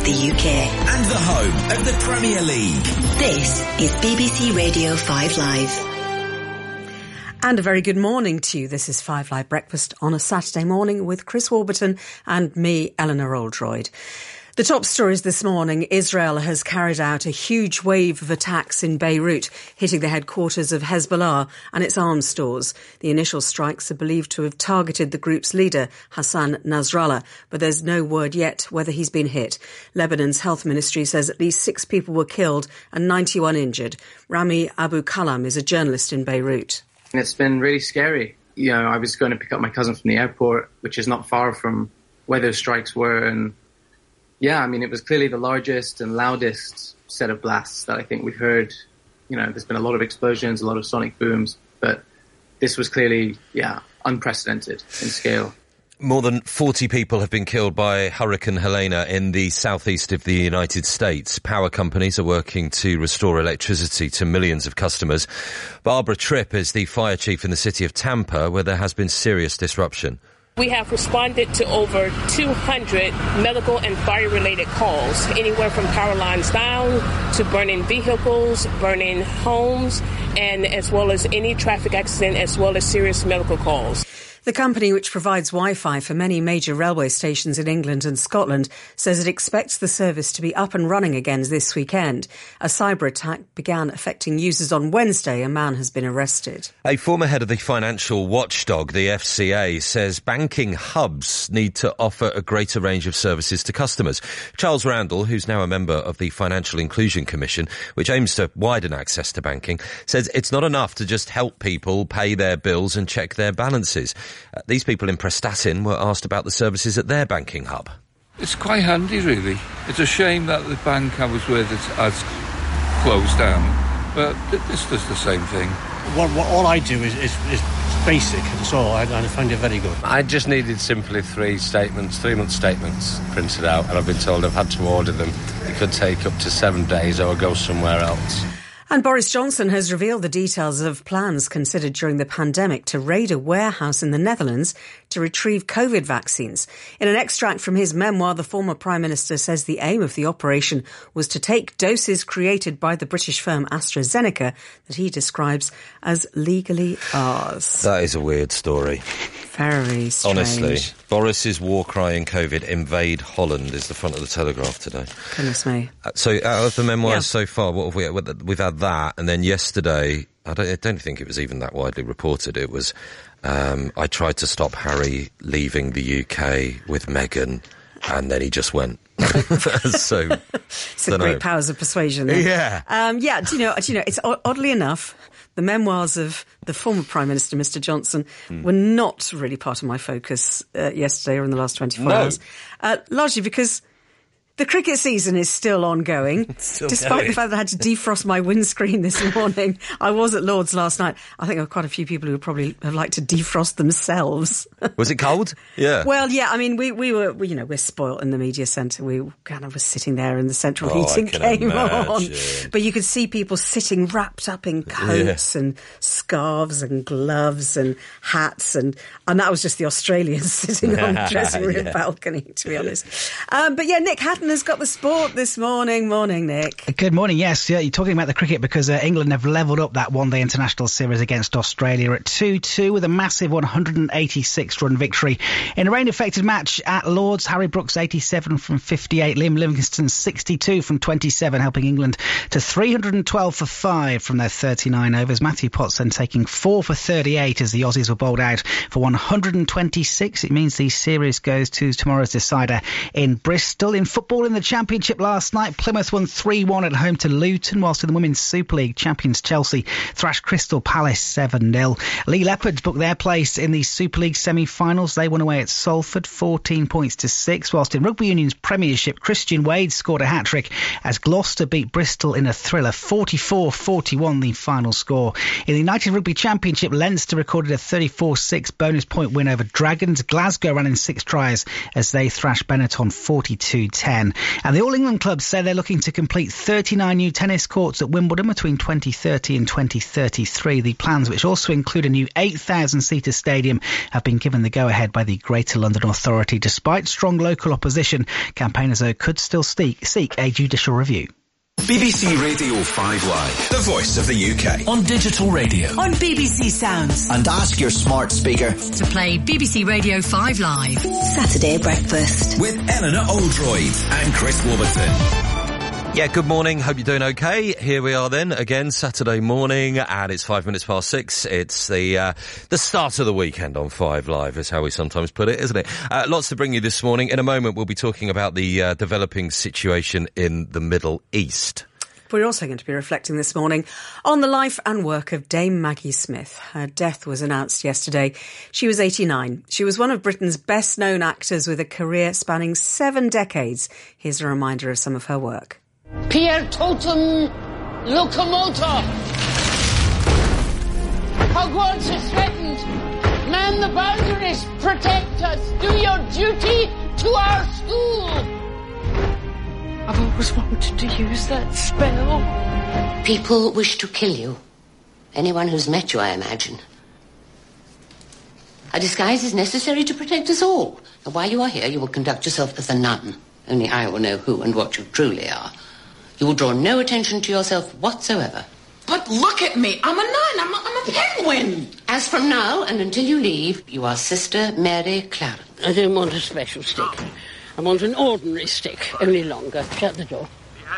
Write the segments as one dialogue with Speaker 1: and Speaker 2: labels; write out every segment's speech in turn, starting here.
Speaker 1: of the UK.
Speaker 2: And the home of the Premier League.
Speaker 1: This is BBC Radio 5 Live.
Speaker 3: And a very good morning to you. This is 5 Live Breakfast on a Saturday morning with Chris Warburton and me, Eleanor Oldroyd. The top stories this morning: Israel has carried out a huge wave of attacks in Beirut, hitting the headquarters of Hezbollah and its arms stores. The initial strikes are believed to have targeted the group's leader, Hassan Nasrallah, but there's no word yet whether he's been hit. Lebanon's health ministry says at least 6 people were killed and 91 injured. Rami Abu Kalam is a journalist in Beirut.
Speaker 4: It's been really scary. You know, I was going to pick up my cousin from the airport, which is not far from where those strikes were, and yeah, I mean, it was clearly the largest and loudest set of blasts that I think we've heard. You know, there's been a lot of explosions, a lot of sonic booms, but this was clearly, unprecedented in scale.
Speaker 5: More than 40 people have been killed by Hurricane Helene in the southeast of the United States. Power companies are working to restore electricity to millions of customers. Barbara Tripp is the fire chief in the city of Tampa, where there has been serious disruption.
Speaker 6: We have responded to over 200 medical and fire-related calls, anywhere from power lines down to burning vehicles, burning homes, and as well as any traffic accident, as well as serious medical calls.
Speaker 3: The company, which provides Wi-Fi for many major railway stations in England and Scotland, says it expects the service to be up and running again this weekend. A cyber attack began affecting users on Wednesday. A man has been arrested.
Speaker 5: A former head of the financial watchdog, the FCA, says banking hubs need to offer a greater range of services to customers. Charles Randall, who's now a member of the Financial Inclusion Commission, which aims to widen access to banking, says it's not enough to just help people pay their bills and check their balances. These people in Prestatyn were asked about the services at their banking hub.
Speaker 7: It's quite handy, really. It's a shame that the bank I was with has closed down, but this does the same thing.
Speaker 8: All I do is basic, that's all, and I find it very good.
Speaker 9: I just needed simply 3-month statements printed out, and I've been told I've had to order them. It could take up to 7 days or go somewhere else.
Speaker 3: And Boris Johnson has revealed the details of plans considered during the pandemic to raid a warehouse in the Netherlands to retrieve COVID vaccines. In an extract from his memoir, the former Prime Minister says the aim of the operation was to take doses created by the British firm AstraZeneca that he describes as legally ours.
Speaker 5: That is a weird story.
Speaker 3: Very strange.
Speaker 5: Honestly, Boris's war cry in COVID, invade Holland, is the front of the Telegraph today.
Speaker 3: Goodness me.
Speaker 5: So out of the memoirs so far, what have we had? We've had that, and then yesterday, I don't think it was even that widely reported. It was, I tried to stop Harry leaving the UK with Meghan, and then he just went. So
Speaker 3: it's the great powers of persuasion. Then.
Speaker 5: Yeah.
Speaker 3: Do you know, it's oddly enough, the memoirs of the former Prime Minister, Mr. Johnson, were not really part of my focus yesterday or in the last 24 hours. Largely because the cricket season is still ongoing, despite the fact that I had to defrost my windscreen this morning. I was at Lord's last night. I think there were quite a few people who would probably have liked to defrost themselves.
Speaker 5: Was it cold? Yeah.
Speaker 3: Well, yeah, I mean, we're spoilt in the media centre. We kind of were sitting there and the central heating came on. But you could see people sitting wrapped up in coats and scarves and gloves and hats. And that was just the Australians sitting on the dressing room balcony, to be honest. But yeah, Nick Hatton has got the sport this morning. Morning, Nick.
Speaker 10: Good morning. Yes, you're talking about the cricket because England have levelled up that one-day international series against Australia at 2-2 with a massive 186-run victory. In a rain-affected match at Lord's, Harry Brooks 87 from 58, Liam Livingstone 62 from 27, helping England to 312 for 5 from their 39 overs. Matthew Potts then taking 4 for 38 as the Aussies were bowled out for 126. It means the series goes to tomorrow's decider in Bristol. In football, in the Championship last night, Plymouth won 3-1 at home to Luton, whilst in the Women's Super League, champions Chelsea thrashed Crystal Palace 7-0. Lee Leopards booked their place in the Super League semi-finals. They won away at Salford 14 points to 6, whilst in Rugby Union's Premiership, Christian Wade scored a hat-trick as Gloucester beat Bristol in a thriller 44-41, the final score. In the United Rugby Championship, Leinster recorded a 34-6 bonus point win over Dragons. Glasgow ran in 6 tries as they thrashed Benetton 42-10. 10. And the All England clubs say they're looking to complete 39 new tennis courts at Wimbledon between 2030 and 2033. The plans, which also include a new 8,000-seater stadium, have been given the go-ahead by the Greater London Authority. Despite strong local opposition, campaigners, though, could still seek a judicial review.
Speaker 2: BBC Radio 5 Live, the voice of the UK.
Speaker 11: On digital radio.
Speaker 1: On BBC Sounds.
Speaker 11: And ask your smart speaker
Speaker 1: to play BBC Radio 5 Live. Saturday Breakfast.
Speaker 2: With Eleanor Oldroyd and Chris Warburton.
Speaker 5: Yeah, good morning. Hope you're doing okay. Here we are then, again, Saturday morning, and it's 6:05. It's the start of the weekend on 5 Live, is how we sometimes put it, isn't it? Lots to bring you this morning. In a moment, we'll be talking about the developing situation in the Middle East.
Speaker 3: We're also going to be reflecting this morning on the life and work of Dame Maggie Smith. Her death was announced yesterday. She was 89. She was one of Britain's best-known actors with a career spanning 7 decades. Here's a reminder of some of her work.
Speaker 12: Pier totum locomotor. Hogwarts is threatened. Man the boundaries, protect us. Do your duty to our school. I've always wanted to use that spell.
Speaker 13: People wish to kill you. Anyone who's met you, I imagine. A disguise is necessary to protect us all. And while you are here, you will conduct yourself as a nun. Only I will know who and what you truly are. You will draw no attention to yourself whatsoever.
Speaker 12: But look at me. I'm a nun. I'm a penguin.
Speaker 13: As from now and until you leave, you are Sister Mary Clarence.
Speaker 12: I don't want a special stick. I want an ordinary stick, only longer. Shut the door.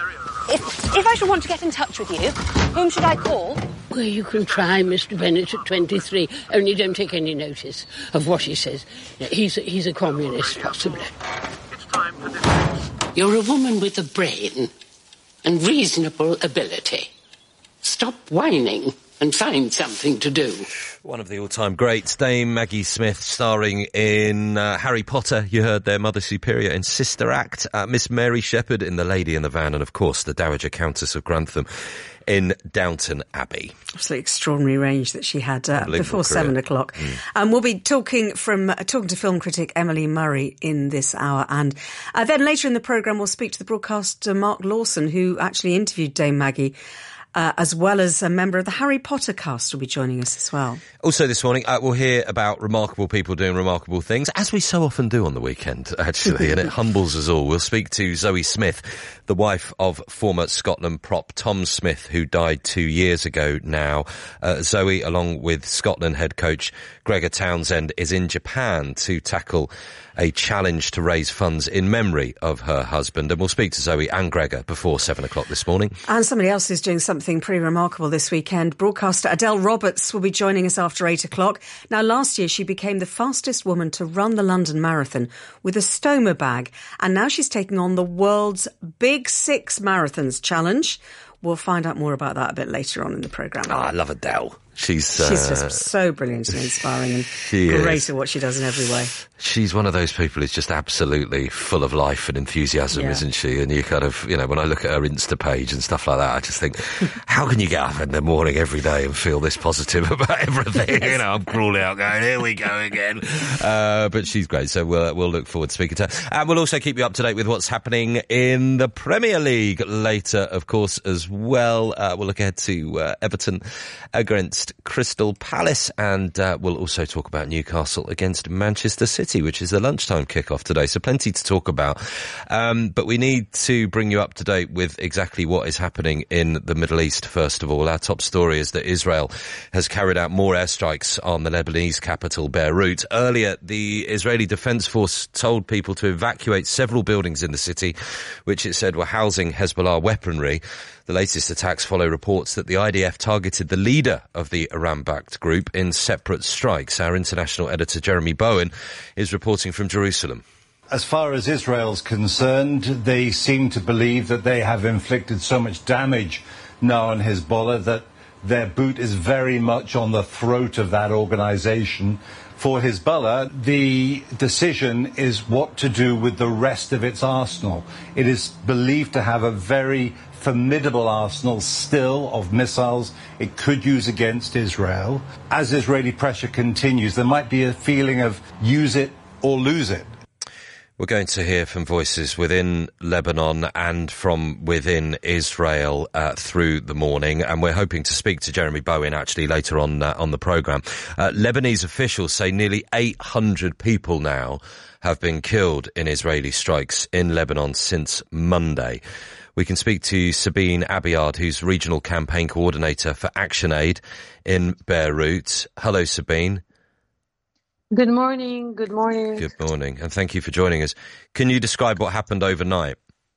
Speaker 14: If I should want to get in touch with you, whom should I call?
Speaker 12: Well, you can try Mr. Bennett at 23. Only don't take any notice of what he says. He's a communist, possibly. It's time for this. You're a woman with a brain and reasonable ability. Stop whining and find something to do.
Speaker 5: One of the all-time greats, Dame Maggie Smith, starring in Harry Potter. You heard their Mother Superior in Sister Act, Miss Mary Shepherd in The Lady in the Van, and of course the Dowager Countess of Grantham in Downton Abbey.
Speaker 3: Absolutely extraordinary range that she had before 7 o'clock. We'll be talking to film critic Emily Murray in this hour, and then later in the programme we'll speak to the broadcaster Mark Lawson, who actually interviewed Dame Maggie, as well as a member of the Harry Potter cast will be joining us as well.
Speaker 5: Also this morning, we'll hear about remarkable people doing remarkable things, as we so often do on the weekend, actually, and it humbles us all. We'll speak to Zoe Smith, the wife of former Scotland prop Tom Smith, who died 2 years ago now. Zoe, along with Scotland head coach Gregor Townsend, is in Japan to tackle a challenge to raise funds in memory of her husband. And we'll speak to Zoe and Gregor before 7 o'clock this morning.
Speaker 3: And somebody else is doing something pretty remarkable this weekend. Broadcaster Adele Roberts will be joining us after 8 o'clock. Now, last year she became the fastest woman to run the London Marathon with a stoma bag. And now she's taking on the world's Big Six Marathons challenge. We'll find out more about that a bit later on in the programme.
Speaker 5: I love Adele. She's
Speaker 3: just so brilliant and inspiring and great at what she does in every way.
Speaker 5: She's one of those people who's just absolutely full of life and enthusiasm, isn't she? And you kind of, when I look at her Insta page and stuff like that, I just think, how can you get up in the morning every day and feel this positive about everything? I'm crawling out going, here we go again. But she's great, so we'll look forward to speaking to her. And we'll also keep you up to date with what's happening in the Premier League later, of course, as well. We'll look ahead to Everton against Crystal Palace, and we'll also talk about Newcastle against Manchester City, which is the lunchtime kickoff today. So plenty to talk about. But we need to bring you up to date with exactly what is happening in the Middle East. First of all, our top story is that Israel has carried out more airstrikes on the Lebanese capital, Beirut. Earlier, the Israeli Defense Force told people to evacuate several buildings in the city, which it said were housing Hezbollah weaponry. The latest attacks follow reports that the IDF targeted the leader of the Iran-backed group in separate strikes. Our international editor, Jeremy Bowen, is reporting from Jerusalem.
Speaker 15: As far as Israel's concerned, they seem to believe that they have inflicted so much damage now on Hezbollah that their boot is very much on the throat of that organization. For Hezbollah, the decision is what to do with the rest of its arsenal. It is believed to have a very formidable arsenal still of missiles it could use against Israel. As Israeli pressure continues, there might be a feeling of use it or lose it.
Speaker 5: We're going to hear from voices within Lebanon and from within Israel through the morning, and we're hoping to speak to Jeremy Bowen actually later on the programme. Lebanese officials say nearly 800 people now have been killed in Israeli strikes in Lebanon since Monday. We can speak to Sabine Abiad, who's Regional Campaign Coordinator for ActionAid in Beirut. Hello, Sabine.
Speaker 16: Good morning. Good morning.
Speaker 5: Good morning, and thank you for joining us. Can you describe what happened overnight?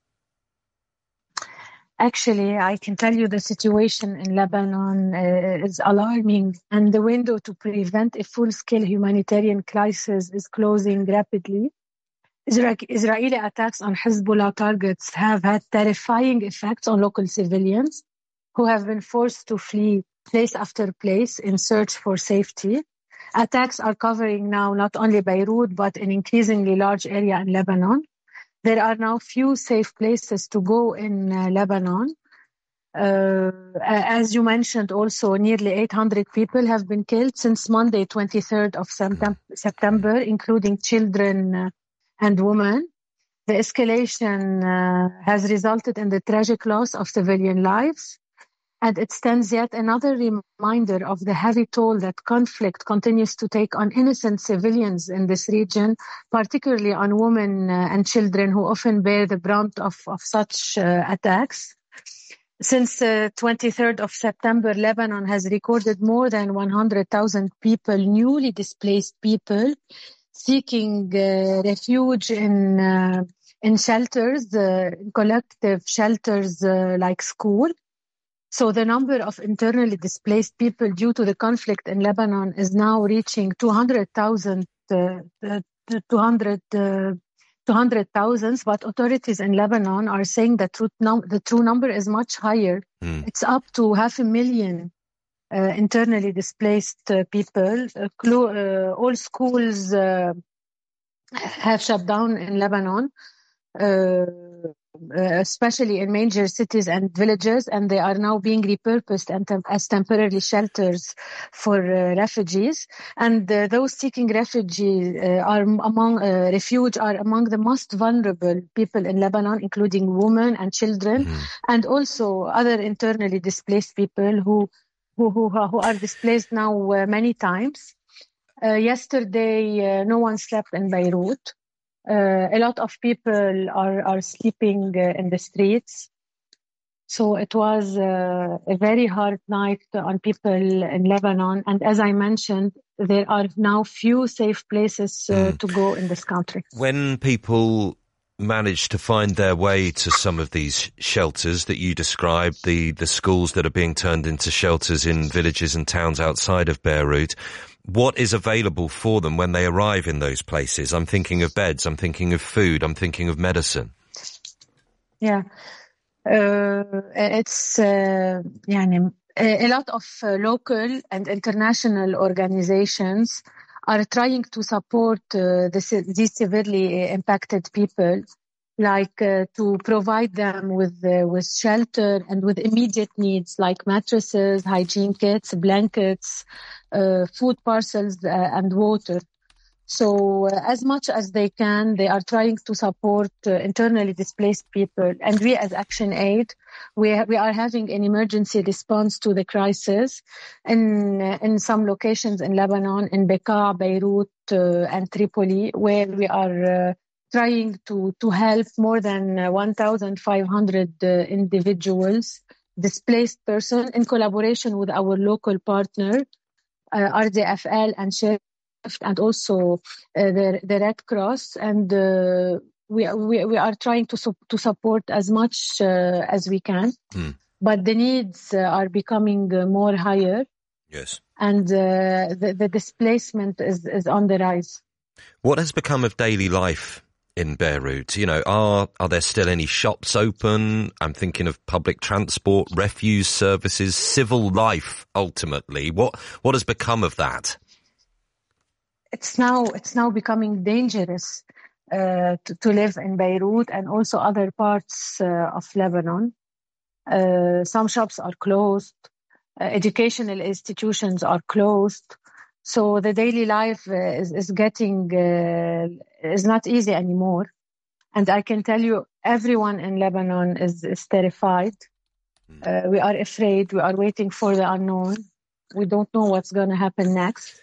Speaker 16: Actually, I can tell you the situation in Lebanon is alarming, and the window to prevent a full-scale humanitarian crisis is closing rapidly. Israeli attacks on Hezbollah targets have had terrifying effects on local civilians who have been forced to flee place after place in search for safety. Attacks are covering now not only Beirut, but an increasingly large area in Lebanon. There are now few safe places to go in Lebanon. As you mentioned also, nearly 800 people have been killed since Monday, 23rd of September, including children and women. The escalation has resulted in the tragic loss of civilian lives. And it stands yet another reminder of the heavy toll that conflict continues to take on innocent civilians in this region, particularly on women and children who often bear the brunt of such attacks. Since 23rd of September, Lebanon has recorded more than 100,000 people, newly displaced people, seeking refuge in shelters, collective shelters like school. So the number of internally displaced people due to the conflict in Lebanon is now reaching 200,000, but authorities in Lebanon are saying that the true number is much higher. It's up to 500,000 internally displaced people. All schools have shut down in Lebanon. Especially in major cities and villages, and they are now being repurposed as temporary shelters for refugees. And those seeking refuge are among the most vulnerable people in Lebanon, including women and children, and also other internally displaced people who are displaced now many times. Yesterday, no one slept in Beirut. A lot of people are sleeping in the streets. So it was a very hard night on people in Lebanon. And as I mentioned, there are now few safe places to go in this country.
Speaker 5: When people manage to find their way to some of these shelters that you described, the schools that are being turned into shelters in villages and towns outside of Beirut, what is available for them when they arrive in those places? I'm thinking of beds, I'm thinking of food, I'm thinking of medicine.
Speaker 16: Yeah. It's a lot of local and international organizations are trying to support these severely impacted people, like to provide them with shelter and with immediate needs like mattresses, hygiene kits, blankets, food parcels, and water. So as much as they can, they are trying to support internally displaced people. And we as ActionAid, we are having an emergency response to the crisis in some locations in Lebanon, in Bekaa, Beirut, and Tripoli, where we are trying to help more than 1,500 individuals, displaced persons, in collaboration with our local partner, RDFL and SHIFT, and also the Red Cross. And we are trying to support as much as we can. But the needs are becoming more higher.
Speaker 5: Yes.
Speaker 16: And the displacement is on the rise.
Speaker 5: What has become of daily life in Beirut? You know, are there still any shops open? I'm thinking of public transport, refuse services, civil life, ultimately. What has become of that?
Speaker 16: It's now becoming dangerous to live in Beirut and also other parts of Lebanon. Some shops are closed. Educational institutions are closed. So the daily life is getting is not easy anymore. And I can tell you, everyone in Lebanon is terrified. We are afraid. We are waiting for the unknown. We don't know what's going to happen next.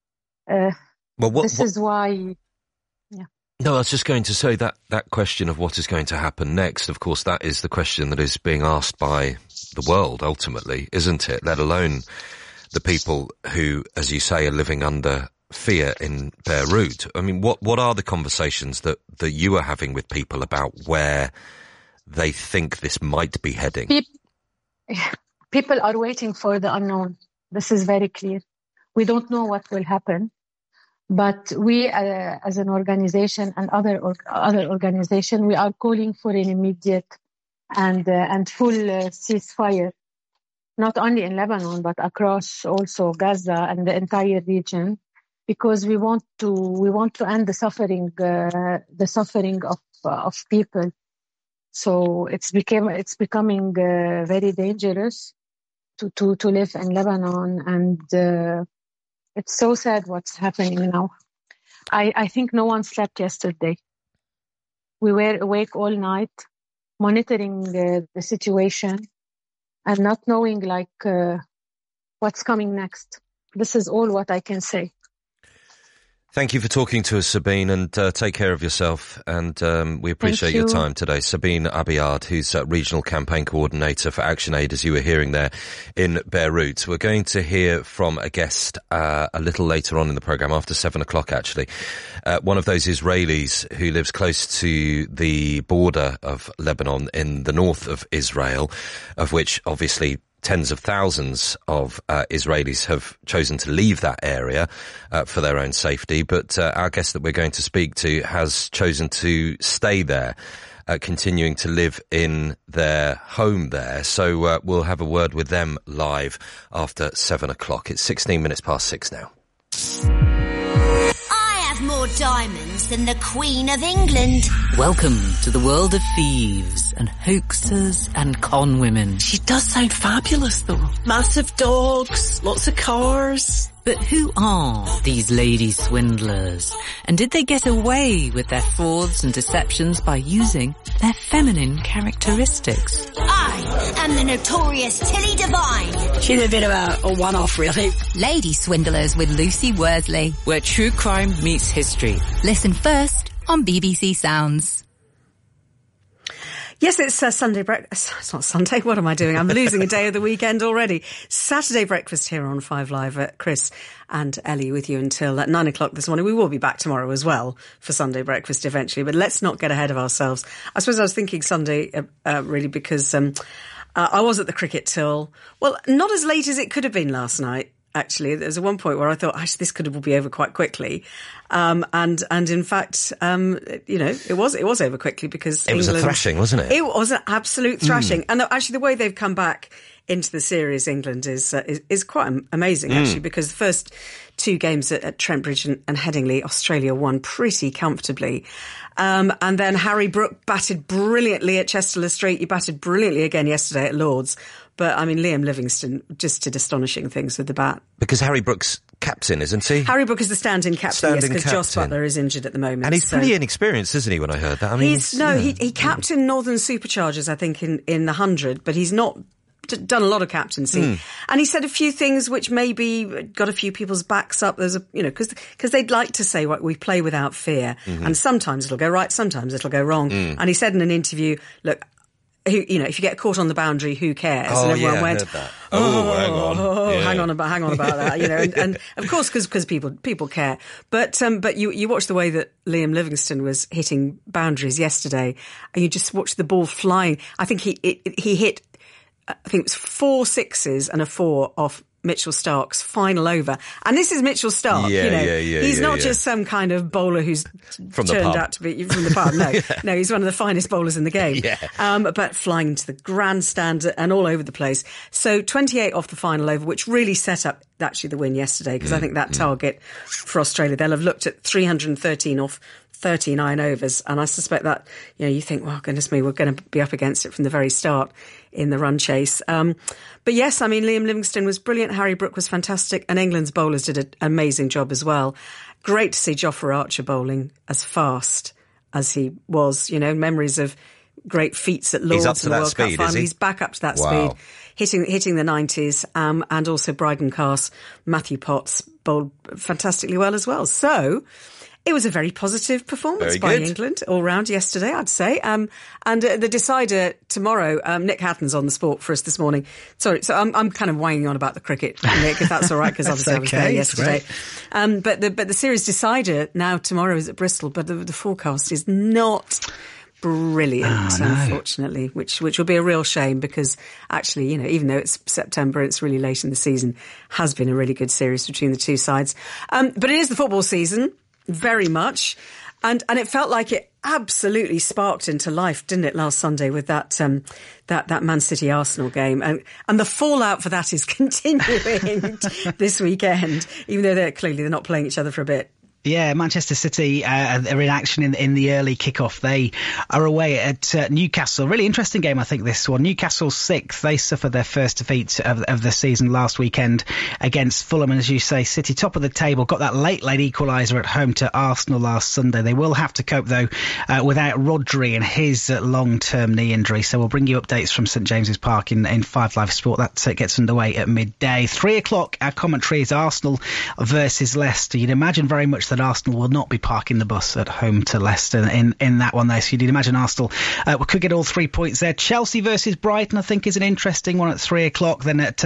Speaker 16: This is why... Yeah.
Speaker 5: No, I was just going to say that question of what is going to happen next, of course, that is the question that is being asked by the world, ultimately, isn't it? Let alone the people who, as you say, are living under fear in Beirut. I mean, what are the conversations that you are having with people about where they think this might be heading?
Speaker 16: People are waiting for the unknown. This is very clear. We don't know what will happen, but we, as an organization and other organization, we are calling for an immediate and full ceasefire, not only in Lebanon but across also Gaza and the entire region, because we want to end the suffering of people. So it's becoming very dangerous to live in Lebanon, and it's so sad what's happening now. I think no one slept yesterday. We were awake all night, monitoring the situation and not knowing what's coming next. This is all what I can say.
Speaker 5: Thank you for talking to us, Sabine, and take care of yourself. And we appreciate your time today. Sabine Abiad, who's Regional Campaign Coordinator for ActionAid, as you were hearing there in Beirut. We're going to hear from a guest a little later on in the programme, after 7 o'clock actually. One of those Israelis who lives close to the border of Lebanon in the north of Israel, of which obviously tens of thousands of Israelis have chosen to leave that area for their own safety. But our guest that we're going to speak to has chosen to stay there, continuing to live in their home there. So we'll have a word with them live after 7 o'clock. It's 16 minutes past 6 now.
Speaker 17: More diamonds than the Queen of England.
Speaker 18: Welcome to the world of thieves and hoaxers and con women.
Speaker 19: She does sound fabulous though. Massive dogs, lots of cars.
Speaker 18: But who are these lady swindlers? And did they get away with their frauds and deceptions by using their feminine characteristics?
Speaker 17: I am the notorious Tilly Devine.
Speaker 19: She's a bit of a one-off, really.
Speaker 18: Lady Swindlers with Lucy Worsley, where true crime meets history. Listen first on BBC Sounds.
Speaker 3: Yes, it's Sunday breakfast. It's not Sunday. What am I doing? I'm losing a day of the weekend already. Saturday breakfast here on 5 Live. Chris and Ellie with you until 9 o'clock this morning. We will be back tomorrow as well for Sunday breakfast eventually, but let's not get ahead of ourselves. I suppose I was thinking Sunday really because I was at the cricket till, well, not as late as it could have been last night. Actually, there was one point where I thought, actually, this could be over quite quickly, and in fact, it was over quickly because
Speaker 5: it was a thrashing, wasn't it?
Speaker 3: It was an absolute thrashing, and actually, the way they've come back into the series, England is quite amazing actually, because the first two games at Trent Bridge and Headingley, Australia won pretty comfortably. And then Harry Brook batted brilliantly at Chester Street. He batted brilliantly again yesterday at Lords. But, I mean, Liam Livingstone just did astonishing things with the bat.
Speaker 5: Because Harry Brook's captain, isn't he?
Speaker 3: Harry Brook is the stand-in captain, yes, because Joss Butler is injured at the moment.
Speaker 5: And he's pretty inexperienced, isn't he, when I heard that? I mean,
Speaker 3: he captained Northern Superchargers, I think, in the 100, but he's not done a lot of captaincy. And he said a few things which maybe got a few people's backs up. There's because they'd like to say, what we play without fear. And sometimes it'll go right, sometimes it'll go wrong. And he said in an interview, look, if you get caught on the boundary, who cares?
Speaker 5: Oh,
Speaker 3: and everyone
Speaker 5: went,
Speaker 3: I heard
Speaker 5: that.
Speaker 3: hang on about that, and of course, because people care. But you watch the way that Liam Livingstone was hitting boundaries yesterday, and you just watch the ball flying. I think he hit, I think it was 4 sixes and a 4 off Mitchell Stark's final over. And this is Mitchell Stark, he's not just some kind of bowler who's turned out to be from the pub. No, no, he's one of the finest bowlers in the game. But flying into the grandstand and all over the place. So 28 off the final over, which really set up actually the win yesterday, because I think that target for Australia, they'll have looked at 313 off 39 overs. And I suspect that, you think, well, goodness me, we're going to be up against it from the very start in the run chase. But yes, I mean, Liam Livingstone was brilliant. Harry Brook was fantastic. And England's bowlers did an amazing job as well. Great to see Jofra Archer bowling as fast as he was. Memories of great feats at Lords
Speaker 5: and
Speaker 3: the World Cup final. He's back up to that speed, hitting the 90s, and also Bryden Carse, Matthew Potts bowled fantastically well as well. So it was a very positive performance by England all round yesterday, I'd say. And the decider tomorrow, Nick Hatton's on the sport for us this morning. Sorry, so I'm kind of wanging on about the cricket, Nick, if that's all right, because obviously I was there yesterday. But the series decider now tomorrow is at Bristol, but the forecast is not brilliant, unfortunately, which will be a real shame, because actually, even though it's September, it's really late in the season, has been a really good series between the two sides. But it is the football season, very much. And it felt like it absolutely sparked into life, didn't it, last Sunday with that Man City Arsenal game. And the fallout for that is continuing this weekend, even though they're not playing each other for a bit.
Speaker 10: Yeah, Manchester City are in action in the early kickoff. They are away at Newcastle. Really interesting game, I think, this one. Newcastle 6th. They suffered their first defeat of the season last weekend against Fulham. And as you say, City top of the table, got that late equaliser at home to Arsenal last Sunday. They will have to cope, though, without Rodri and his long-term knee injury. So we'll bring you updates from St James's Park in 5 Live Sport. That gets underway at midday. 3 o'clock, our commentary is Arsenal versus Leicester. You'd imagine very much that Arsenal will not be parking the bus at home to Leicester in that one there. So you'd imagine Arsenal could get all 3 points there. Chelsea versus Brighton, I think, is an interesting one at 3 o'clock. Then at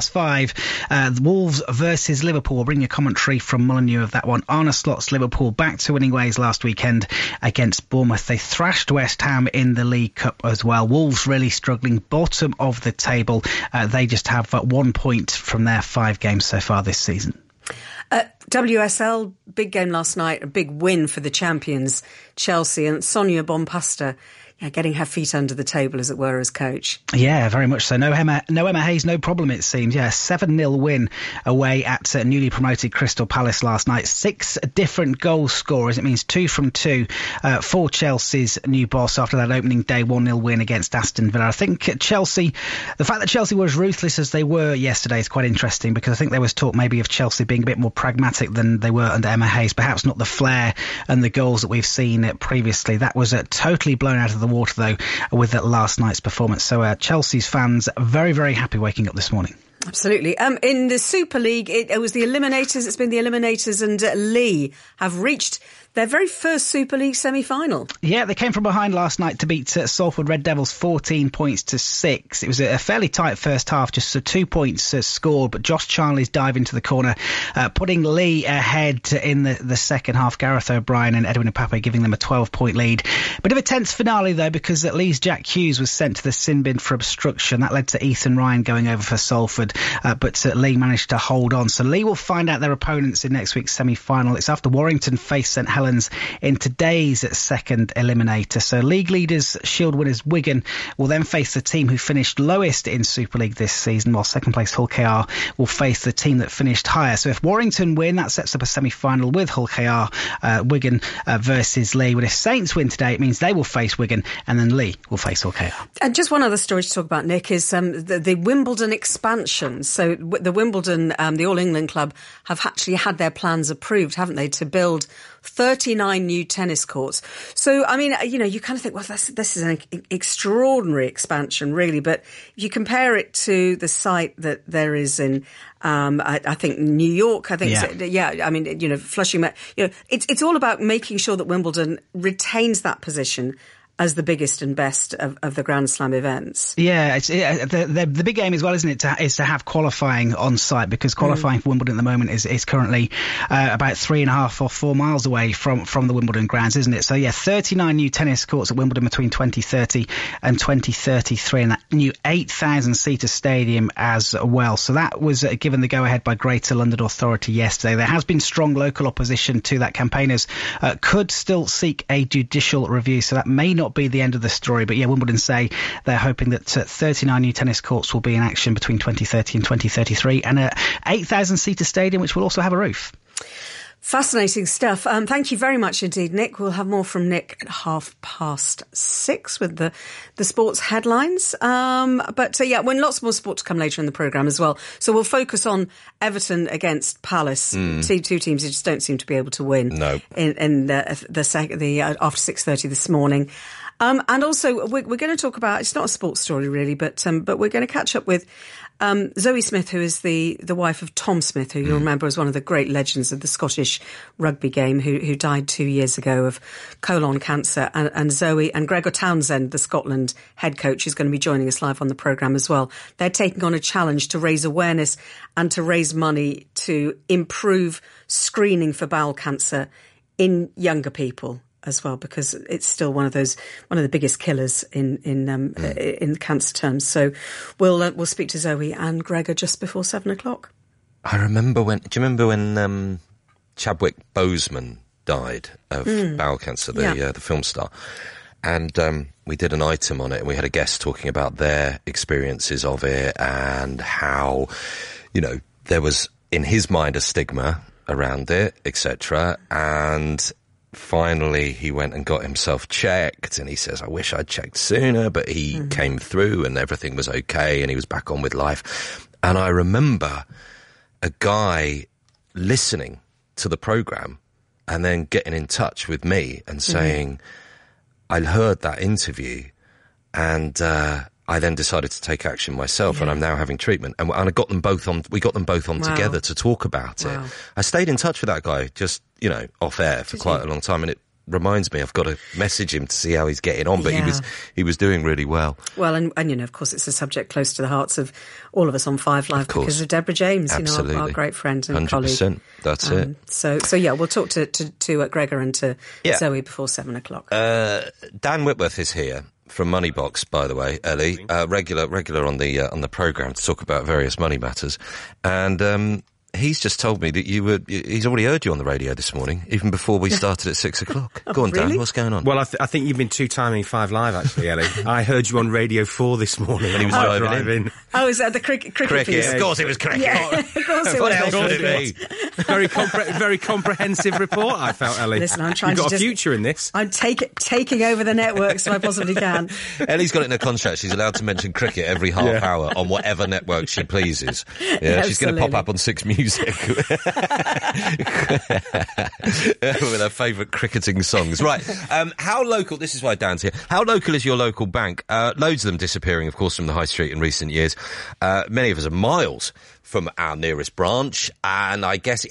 Speaker 10: 5:30, Wolves versus Liverpool. We'll bring you commentary from Molyneux of that one. Arne Slot's Liverpool back to winning ways last weekend against Bournemouth. They thrashed West Ham in the League Cup as well. Wolves really struggling, bottom of the table. They just have 1 point from their 5 games so far this season.
Speaker 3: WSL, big game last night, a big win for the champions, Chelsea, and Sonia Bompasta getting her feet under the table, as it were, as coach.
Speaker 10: Yeah, very much so. No Emma Hayes, no problem, it seems. Yeah, 7-0 win away at newly promoted Crystal Palace last night. 6 different goal scorers. It means 2 from 2 for Chelsea's new boss after that opening day 1-0 win against Aston Villa. I think Chelsea, the fact that Chelsea were as ruthless as they were yesterday is quite interesting, because I think there was talk maybe of Chelsea being a bit more pragmatic than they were under Emma Hayes. Perhaps not the flair and the goals that we've seen previously. That was totally blown out of the water, though, with last night's performance. So Chelsea's fans very, very happy waking up this morning.
Speaker 3: Absolutely. In the Super League, it was the eliminators. It's been the eliminators, and Lee have reached their very first Super League semi-final.
Speaker 10: Yeah, they came from behind last night to beat Salford Red Devils 14 points to 6. It was a fairly tight first half, just 2 points scored, but Josh Charnley's dive into the corner, putting Lee ahead in the second half. Gareth O'Brien and Edwin Apape giving them a 12-point lead. Bit of a tense finale, though, because Lee's Jack Hughes was sent to the sin bin for obstruction. That led to Ethan Ryan going over for Salford, but Lee managed to hold on. So Lee will find out their opponents in next week's semi-final. It's after Warrington face St Helens in today's second eliminator. So league leaders, Shield winners Wigan, will then face the team who finished lowest in Super League this season, while second place Hull KR will face the team that finished higher. So if Warrington win, that sets up a semi-final with Hull KR, Wigan versus Lee. But if Saints win today, it means they will face Wigan, and then Lee will face Hull KR.
Speaker 3: And just one other story to talk about, Nick, is the Wimbledon expansion. So the Wimbledon, the All England Club, have actually had their plans approved, haven't they, to build 39 new tennis courts. So, I mean, you kind of think, well, this is an extraordinary expansion, really. But if you compare it to the site that there is in, I think New York, Flushing, it's all about making sure that Wimbledon retains that position as the biggest and best of the Grand Slam events.
Speaker 10: Yeah, the big aim as well, isn't it, is to have qualifying on site, because qualifying for Wimbledon at the moment is currently about 3.5 or 4 miles away from the Wimbledon grounds, isn't it? So yeah, 39 new tennis courts at Wimbledon between 2030 and 2033, and that new 8,000-seater stadium as well. So that was given the go-ahead by Greater London Authority yesterday. There has been strong local opposition to that. Campaigners could still seek a judicial review, so that may not be the end of the story. But yeah, Wimbledon say they're hoping that 39 new tennis courts will be in action between 2030 and 2033, and a 8,000-seater stadium which will also have a roof.
Speaker 3: Fascinating stuff. Thank you very much indeed, Nick. We'll have more from Nick at 6:30 with the sports headlines. But when lots more sport to come later in the programme as well. So we'll focus on Everton against Palace. Two teams who just don't seem to be able to win.
Speaker 5: No.
Speaker 3: In after 6:30 this morning. And also we're going to talk about, it's not a sports story really, but we're going to catch up with Zoe Smith, who is the wife of Tom Smith, who you'll remember as one of the great legends of the Scottish rugby game, who died 2 years ago of colon cancer. And Zoe and Gregor Townsend, the Scotland head coach, is going to be joining us live on the programme as well. They're taking on a challenge to raise awareness and to raise money to improve screening for bowel cancer in younger people as well, because it's still one of the biggest killers in cancer terms. So we'll speak to Zoe and Gregor just before 7:00.
Speaker 5: I remember do you remember when Chadwick Boseman died of bowel cancer, the film star? And we did an item on it, and we had a guest talking about their experiences of it and how, there was in his mind a stigma around it, etc. And finally, he went and got himself checked, and he says, I wish I'd checked sooner, but he came through and everything was okay and he was back on with life. And I remember a guy listening to the programme and then getting in touch with me and saying, I heard that interview and I then decided to take action myself, and I'm now having treatment. And I got them both on. We got them both on together to talk about it. I stayed in touch with that guy, just off air for quite a long time, and it reminds me I've got to message him to see how he's getting on. But he was doing really well.
Speaker 3: Well, and of course, it's a subject close to the hearts of all of us on 5 Live because of Deborah James, our great friend and 100%.
Speaker 5: Colleague. That's it.
Speaker 3: So we'll talk to Gregor and to Zoe before 7:00.
Speaker 5: Dan Whitworth is here from Moneybox, by the way, Ellie, regular on the programme to talk about various money matters, and he's just told me that he's already heard you on the radio this morning, even before we started at 6:00. Go on,
Speaker 3: really?
Speaker 5: Dan, what's going on?
Speaker 20: Well, I think you've been two-timing 5 Live, actually, Ellie. I heard you on Radio 4 4 this morning.
Speaker 5: When he was driving in.
Speaker 3: Oh, is that the cricket piece?
Speaker 5: Of course it was cricket.
Speaker 3: Yeah, of course it was.
Speaker 5: What else would it be?
Speaker 20: Very comprehensive report, I felt, Ellie.
Speaker 3: Listen, I'm trying
Speaker 20: You've got a future in this.
Speaker 3: I'm taking over the network so I possibly can.
Speaker 5: Ellie's got it in her contract. She's allowed to mention cricket every half hour on whatever network she pleases. Yeah, she's going to pop up on 6 Music. With her favourite cricketing songs. Right, how local, this is why Dan's here, how local is your local bank? Loads of them disappearing, of course, from the high street in recent years. Many of us are miles from our nearest branch, and I guess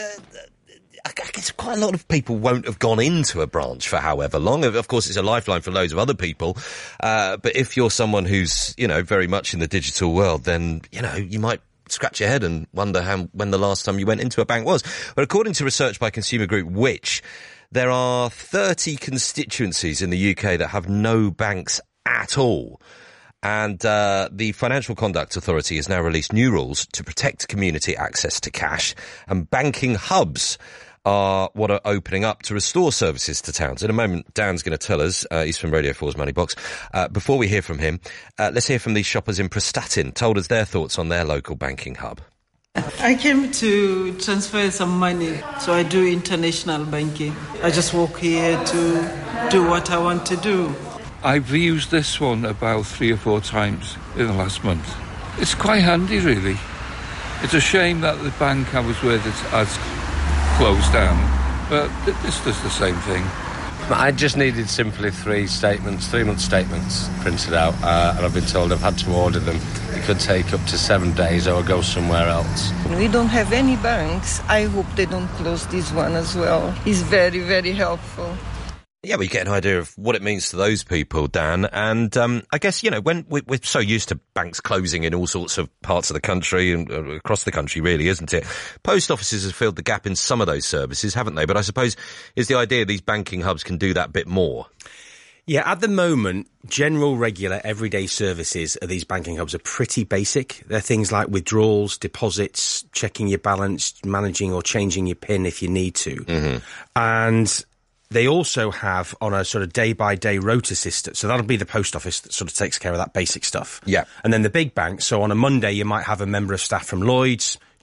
Speaker 5: quite a lot of people won't have gone into a branch for however long. Of course, it's a lifeline for loads of other people. But if you're someone who's, very much in the digital world, then, you might scratch your head and wonder when the last time you went into a bank was. But according to research by consumer group Which, there are 30 constituencies in the UK that have no banks at all. And the Financial Conduct Authority has now released new rules to protect community access to cash, and banking hubs are what are opening up to restore services to towns. In a moment, Dan's going to tell us. He's from Radio 4's Moneybox. Before we hear from him, let's hear from these shoppers in Prestatyn, told us their thoughts on their local banking hub.
Speaker 21: I came to transfer some money, so I do international banking. I just walk here to do what I want to do.
Speaker 7: I've used this one about 3 or 4 times in the last month. It's quite handy, really. It's a shame that the bank I was with has closed down, but this does the same thing.
Speaker 9: I just needed simply 3-month statements printed out, and I've been told I've had to order them. It could take up to 7 days or go somewhere else.
Speaker 22: We don't have any banks. I hope they don't close this one as well. It's very, very helpful.
Speaker 5: Yeah, we get an idea of what it means to those people, Dan. And I guess, when we're so used to banks closing in all sorts of parts of the country and across the country, really, isn't it? Post offices have filled the gap in some of those services, haven't they? But I suppose is the idea these banking hubs can do that bit more.
Speaker 20: Yeah, at the moment, general, regular, everyday services of these banking hubs are pretty basic. They're things like withdrawals, deposits, checking your balance, managing or changing your PIN if you need to. Mm-hmm. And they also have on a sort of day-by-day rota system. So that'll be the post office that sort of takes care of that basic stuff.
Speaker 5: Yeah.
Speaker 20: And then the big banks, so on a Monday you might have a member of staff from Lloyds,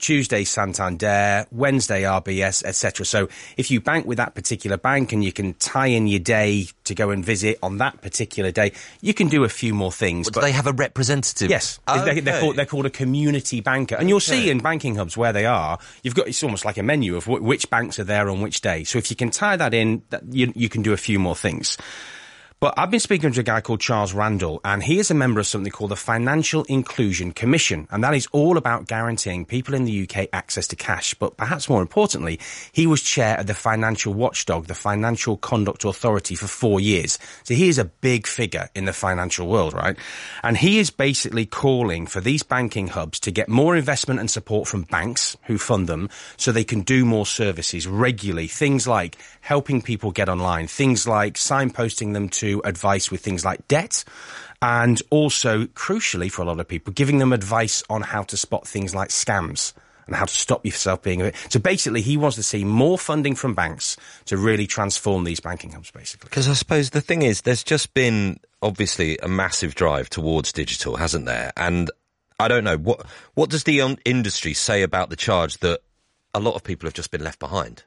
Speaker 20: Tuesday Santander, Wednesday RBS, etc. So if you bank with that particular bank and you can tie in your day to go and visit on that particular day, you can do a few more things.
Speaker 5: But do they have a representative?
Speaker 20: Yes.
Speaker 5: Okay.
Speaker 20: They're called a community banker. And you'll see in banking hubs where they are, it's almost like a menu of which banks are there on which day. So if you can tie that in, you can do a few more things. But I've been speaking to a guy called Charles Randall, and he is a member of something called the Financial Inclusion Commission, and that is all about guaranteeing people in the UK access to cash. But perhaps more importantly, he was chair of the Financial Watchdog, the Financial Conduct Authority, for 4 years. So he is a big figure in the financial world, right? And he is basically calling for these banking hubs to get more investment and support from banks who fund them so they can do more services regularly. Things like helping people get online, things like signposting them to advice with things like debt, and also, crucially for a lot of people, giving them advice on how to spot things like scams and how to stop yourself being a bit. So basically, he wants to see more funding from banks to really transform these banking hubs, basically.
Speaker 5: Because I suppose the thing is, there's just been, obviously, a massive drive towards digital, hasn't there? And I don't know, what does the industry say about the charge that a lot of people have just been left behind?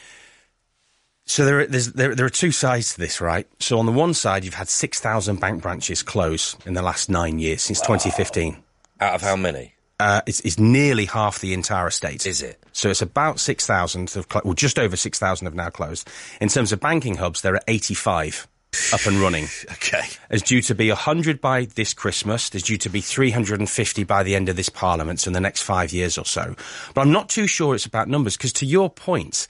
Speaker 20: So there are two sides to this, right? So on the one side, you've had 6,000 bank branches close in the last 9 years, since 2015.
Speaker 5: Out of how many?
Speaker 20: It's nearly half the entire estate.
Speaker 5: Is it?
Speaker 20: So it's about 6,000, just over 6,000 have now closed. In terms of banking hubs, there are 85 up and running.
Speaker 5: Okay.
Speaker 20: There's due to be 100 by this Christmas. There's due to be 350 by the end of this Parliament, so in the next 5 years or so. But I'm not too sure it's about numbers, because to your point,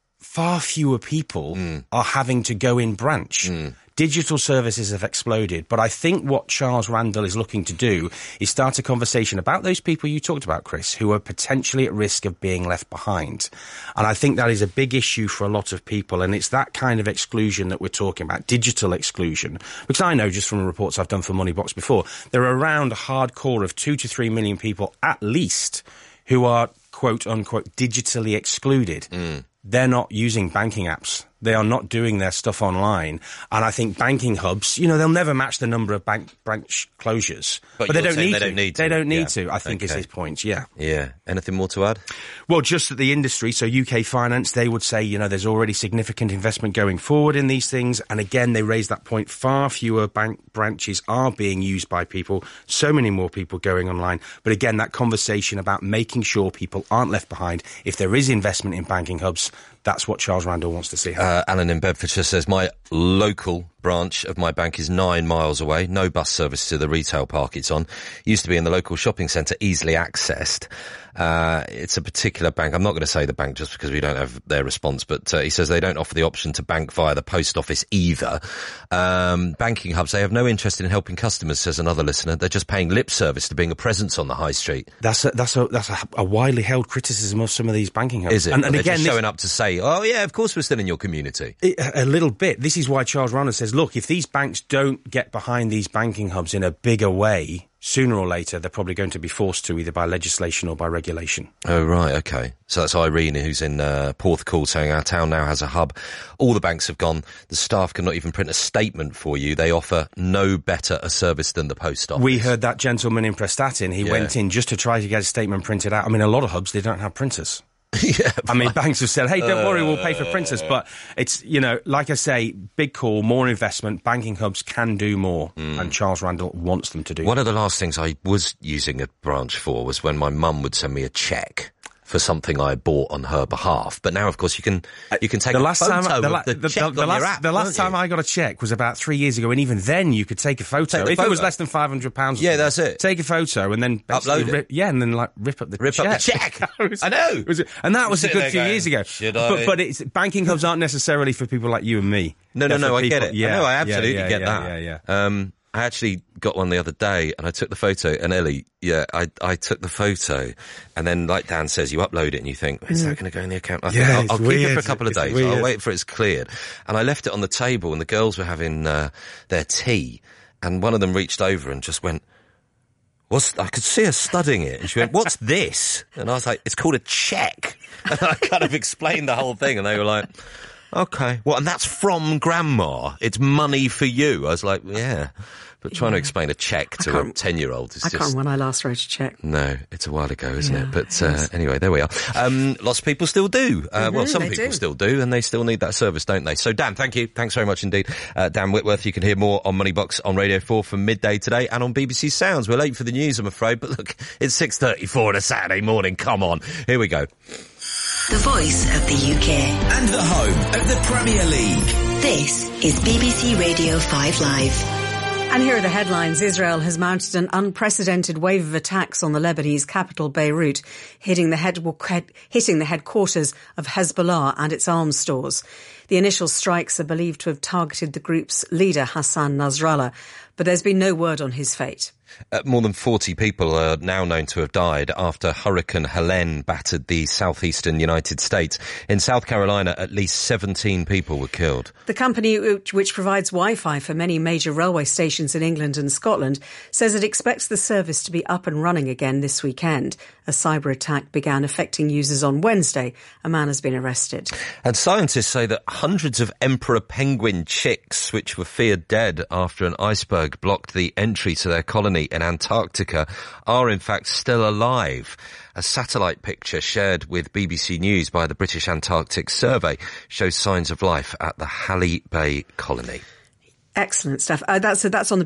Speaker 20: far fewer people are having to go in branch. Digital services have exploded, but I think what Charles Randall is looking to do is start a conversation about those people you talked about, Chris, who are potentially at risk of being left behind. And I think that is a big issue for a lot of people, and it's that kind of exclusion that we're talking about, digital exclusion. Because I know, just from the reports I've done for Moneybox before, there are around a hardcore of 2 to 3 million people at least who are, quote-unquote, digitally excluded. They're not using banking apps. They are not doing their stuff online. And I think banking hubs, they'll never match the number of branch closures. But they don't need to. They don't need to, I think, is his point, yeah.
Speaker 5: Yeah. Anything more to add?
Speaker 20: Well, just that the industry, so UK Finance, they would say, there's already significant investment going forward in these things. And again, they raise that point. Far fewer bank branches are being used by people. So many more people going online. But again, that conversation about making sure people aren't left behind. If there is investment in banking hubs, that's what Charles Randall wants to see happen.
Speaker 5: Alan in Bedfordshire says, my local branch of my bank is 9 miles away. No bus service to the retail park it's on. Used to be in the local shopping centre, easily accessed. It's a particular bank. I'm not going to say the bank just because we don't have their response, but he says they don't offer the option to bank via the post office either. Banking hubs, they have no interest in helping customers, says another listener. They're just paying lip service to being a presence on the high street.
Speaker 20: That's a widely held criticism of some of these banking hubs.
Speaker 5: Is it? And again, just showing up to say, oh yeah, of course we're still in your community.
Speaker 20: A little bit. This is why Charles Randall says, look, if these banks don't get behind these banking hubs in a bigger way, sooner or later, they're probably going to be forced to, either by legislation or by regulation.
Speaker 5: Oh, right, OK. So that's Irene, who's in Porthcawl, saying our town now has a hub. All the banks have gone. The staff cannot even print a statement for you. They offer no better a service than the post office.
Speaker 20: We heard that gentleman in Prestatyn. He went in just to try to get a statement printed out. I mean, a lot of hubs, they don't have printers.
Speaker 5: Yeah,
Speaker 20: I mean, banks have said, hey, don't worry, we'll pay for printers. But it's, like I say, big call, more investment. Banking hubs can do more. And Charles Randall wants them to do.
Speaker 5: One of the last things I was using a branch for was when my mum would send me a cheque for something I bought on her behalf. But now, of course, you can take a photo of the cheque on your app.
Speaker 20: The last time I got a cheque was about 3 years ago, and even then you could take a photo. If it was less than £500,
Speaker 5: yeah, that's it.
Speaker 20: Take a photo and then
Speaker 5: upload it.
Speaker 20: And then rip up the
Speaker 5: cheque. I know.
Speaker 20: And that was a good few years ago.
Speaker 5: But
Speaker 20: it's banking hubs aren't necessarily for people like you and me.
Speaker 5: No, I get it.
Speaker 20: Yeah,
Speaker 5: I absolutely get that.
Speaker 20: Yeah.
Speaker 5: I actually got one the other day, and I took the photo, and Ellie, I took the photo, and then, like Dan says, you upload it, and you think, is that going to go in the account? I think I'll keep it for a couple of days. I'll wait for it's cleared. And I left it on the table, and the girls were having their tea, and one of them reached over and just went, I could see her studying it, and she went, what's this? And I was like, it's called a cheque. And I kind of explained the whole thing, and they were like, okay. Well, and that's from Grandma. It's money for you. I was like, yeah, But trying to explain a cheque to a 10-year-old is
Speaker 3: I can't remember when I last wrote a cheque.
Speaker 5: No, it's a while ago, isn't it? But anyway, there we are. Lots of people still do. Well, some people still do, and they still need that service, don't they? So, Dan, thank you. Thanks very much indeed. Dan Whitworth, you can hear more on Moneybox on Radio 4 from midday today and on BBC Sounds. We're late for the news, I'm afraid, but look, it's 6:34 on a Saturday morning. Come on. Here we go.
Speaker 1: The voice of the UK.
Speaker 11: And the home of the Premier League.
Speaker 1: This is BBC Radio 5 Live.
Speaker 3: And here are the headlines. Israel has mounted an unprecedented wave of attacks on the Lebanese capital, Beirut, hitting the headquarters of Hezbollah and its arms stores. The initial strikes are believed to have targeted the group's leader, Hassan Nasrallah, but there's been no word on his fate.
Speaker 5: More than 40 people are now known to have died after Hurricane Helene battered the southeastern United States. In South Carolina, at least 17 people were killed.
Speaker 3: The company, which provides Wi-Fi for many major railway stations in England and Scotland, says it expects the service to be up and running again this weekend. A cyber attack began affecting users on Wednesday. A man has been arrested.
Speaker 5: And scientists say that hundreds of emperor penguin chicks, which were feared dead after an iceberg blocked the entry to their colony in Antarctica, are in fact still alive. A satellite picture shared with BBC News by the British Antarctic Survey shows signs of life at the Halley Bay colony.
Speaker 3: Excellent stuff. That's on the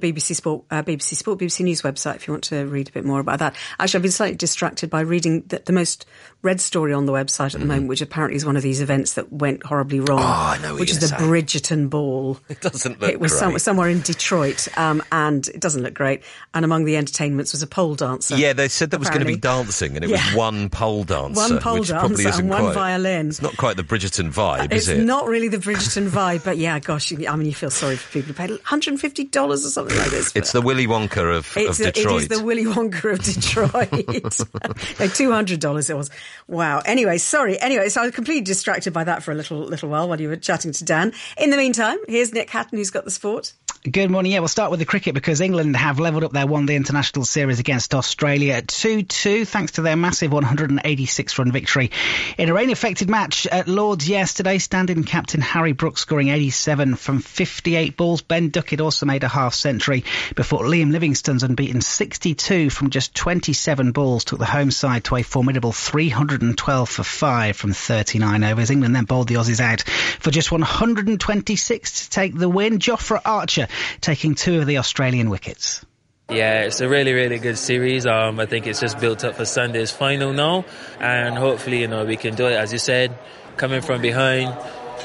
Speaker 3: BBC News website if you want to read a bit more about that. Actually, I've been slightly distracted by reading the most read story on the website at the moment, which apparently is one of these events that went horribly wrong.
Speaker 5: Oh, I know what
Speaker 3: which is the Bridgerton Ball.
Speaker 5: It doesn't look
Speaker 3: It was
Speaker 5: great.
Speaker 3: somewhere in Detroit, and it doesn't look great. And among the entertainments was a pole dancer.
Speaker 5: Yeah, they said there was going to be dancing, and it was one pole dancer.
Speaker 3: One pole
Speaker 5: which
Speaker 3: dancer
Speaker 5: probably isn't
Speaker 3: and one
Speaker 5: quite,
Speaker 3: violin.
Speaker 5: It's not quite the Bridgerton vibe, is it?
Speaker 3: It's not really the Bridgerton vibe, but yeah, gosh, I mean, you feel sorry for people who paid $150 or something like this.
Speaker 5: It's the Willy Wonka of Detroit.
Speaker 3: It is the Willy Wonka of Detroit. No, $200 it was. Wow. Anyway, sorry. Anyway, so I was completely distracted by that for a little while you were chatting to Dan. In the meantime, here's Nick Hatton, who's got the sport.
Speaker 10: Good morning. Yeah, we'll start with the cricket because England have levelled up their one-day international series against Australia at 2-2 thanks to their massive 186-run victory in a rain-affected match at Lord's yesterday. Stand-in captain Harry Brooks scoring 87 from 58 balls. Ben Duckett also made a half-century before Liam Livingstone's unbeaten 62 from just 27 balls took the home side to a formidable 312 for 5 from 39 overs. England then bowled the Aussies out for just 126 to take the win. Jofra Archer taking 2 of the Australian wickets.
Speaker 4: Yeah, it's a really, really good series. I think it's just built up for Sunday's final now, and hopefully, we can do it. As you said, coming from behind,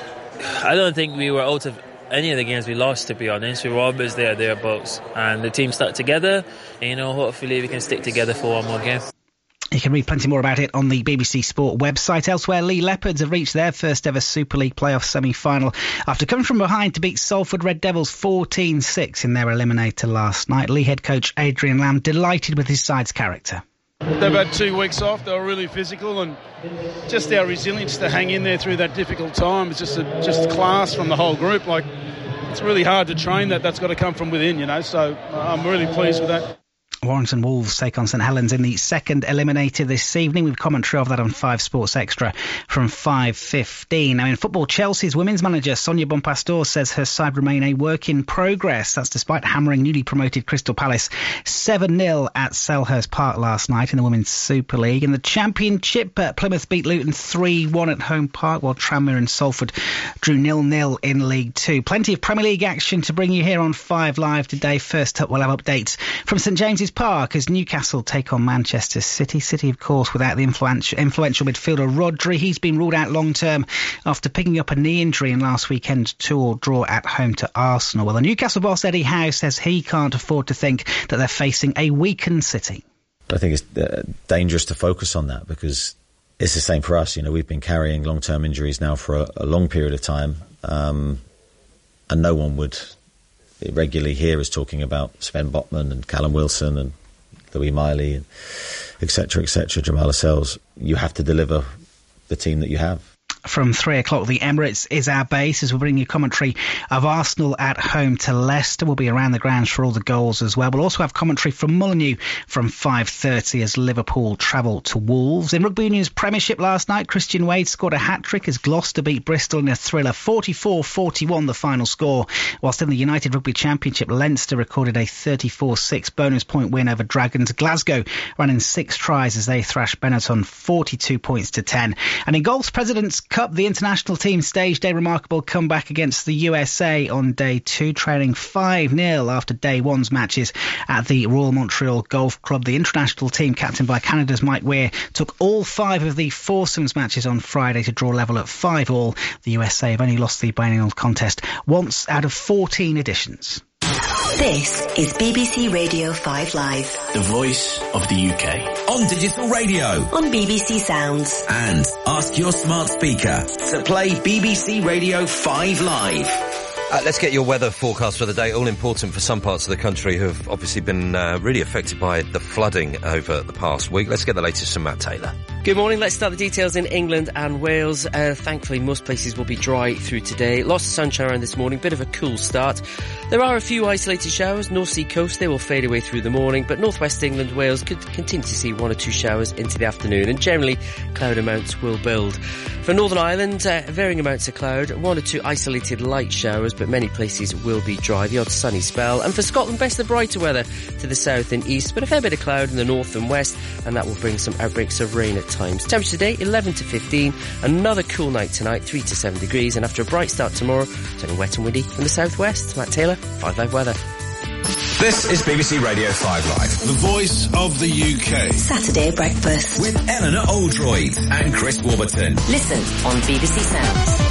Speaker 4: I don't think we were out of any of the games we lost, to be honest. We were always thereabouts, and the team stuck together. And, hopefully we can stick together for one more game.
Speaker 10: You can read plenty more about it on the BBC Sport website. Elsewhere, Lee Leopards have reached their first ever Super League playoff semi-final after coming from behind to beat Salford Red Devils 14-6 in their eliminator last night. Lee head coach Adrian Lamb delighted with his side's character.
Speaker 6: They've had 2 weeks off. They were really physical, and just our resilience to hang in there through that difficult time is just class from the whole group. It's really hard to train that. That's got to come from within, so I'm really pleased with that.
Speaker 10: Warrington Wolves take on St Helens in the second eliminator this evening. We've commentary of that on 5 Sports Extra from 5:15. Now in football, Chelsea's women's manager Sonia Bonpastor says her side remain a work in progress. That's despite hammering newly promoted Crystal Palace 7-0 at Selhurst Park last night in the Women's Super League. In the Championship, Plymouth beat Luton 3-1 at Home Park, while Tranmere and Salford drew 0-0 in League 2. Plenty of Premier League action to bring you here on 5 Live today. First up, we'll have updates from St James's Park as Newcastle take on Manchester City. City, of course, without the influential midfielder Rodri. He's been ruled out long-term after picking up a knee injury in last weekend's 2-2 draw at home to Arsenal. Well, the Newcastle boss Eddie Howe says he can't afford to think that they're facing a weakened City.
Speaker 23: I think it's dangerous to focus on that because it's the same for us. We've been carrying long-term injuries now for a long period of time, and no one would regularly hear us talking about Sven Botman and Callum Wilson and Louis Miley, and etc., Jamal Lascelles. You have to deliver the team that you have.
Speaker 10: from 3 o'clock. The Emirates is our base as we'll bring you commentary of Arsenal at home to Leicester. We'll be around the grounds for all the goals as well. We'll also have commentary from Molineux from 5:30 as Liverpool travel to Wolves. In Rugby Union's Premiership last night, Christian Wade scored a hat-trick as Gloucester beat Bristol in a thriller. 44-41 the final score. Whilst in the United Rugby Championship, Leinster recorded a 34-6 bonus point win over Dragons. Glasgow ran in 6 tries as they thrashed Benetton 42 points to 10. And in golf's President's Cup, the international team staged a remarkable comeback against the USA on day 2, trailing 5-0 after day 1's matches at the Royal Montreal Golf Club. The international team, captained by Canada's Mike Weir, took all 5 of the foursomes matches on Friday to draw level at 5-all. The USA have only lost the biennial contest once out of 14 editions.
Speaker 1: This is BBC Radio 5 Live.
Speaker 11: The voice of the UK. On digital radio.
Speaker 1: On BBC Sounds.
Speaker 11: And ask your smart speaker to play BBC Radio 5 Live.
Speaker 5: Let's get your weather forecast for the day. All important for some parts of the country who have obviously been really affected by the flooding over the past week. Let's get the latest from Matt Taylor.
Speaker 2: Good morning. Let's start the details in England and Wales. Thankfully, most places will be dry through today. Lots of sunshine around this morning. Bit of a cool start. There are a few isolated showers. North Sea coast, they will fade away through the morning. But northwest England, Wales could continue to see 1 or 2 showers into the afternoon. And generally, cloud amounts will build. For Northern Ireland, varying amounts of cloud. 1 or 2 isolated light showers, but many places will be dry. The odd sunny spell. And for Scotland, best the brighter weather to the south and east, but a fair bit of cloud in the north and west, and that will bring some outbreaks of rain at times. Temperature today, 11 to 15. Another cool night tonight, 3 to 7 degrees. And after a bright start tomorrow, turning wet and windy from the southwest. Matt Taylor, 5 Live Weather.
Speaker 11: This is BBC Radio 5 Live. The voice of the UK.
Speaker 1: Saturday breakfast.
Speaker 11: With Eleanor Oldroyd and Chris Warburton.
Speaker 1: Listen on BBC Sounds.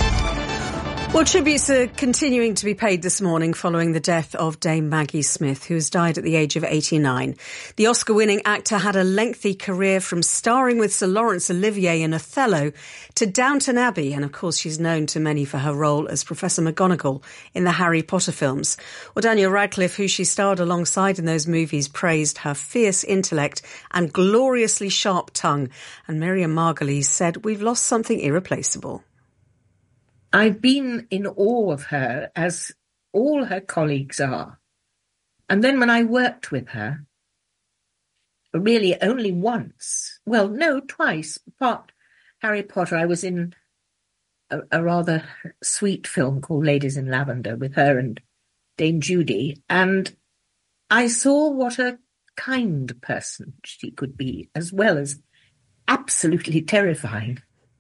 Speaker 3: Well, tributes are continuing to be paid this morning following the death of Dame Maggie Smith, who has died at the age of 89. The Oscar-winning actor had a lengthy career from starring with Sir Laurence Olivier in Othello to Downton Abbey, and of course she's known to many for her role as Professor McGonagall in the Harry Potter films. Well, Daniel Radcliffe, who she starred alongside in those movies, praised her fierce intellect and gloriously sharp tongue. And Miriam Margolyes said, "We've lost something irreplaceable."
Speaker 8: I've been in awe of her, as all her colleagues are. And then when I worked with her, really only once, well, no, twice, part Harry Potter, I was in a rather sweet film called Ladies in Lavender with her and Dame Judy, and I saw what a kind person she could be, as well as absolutely terrifying.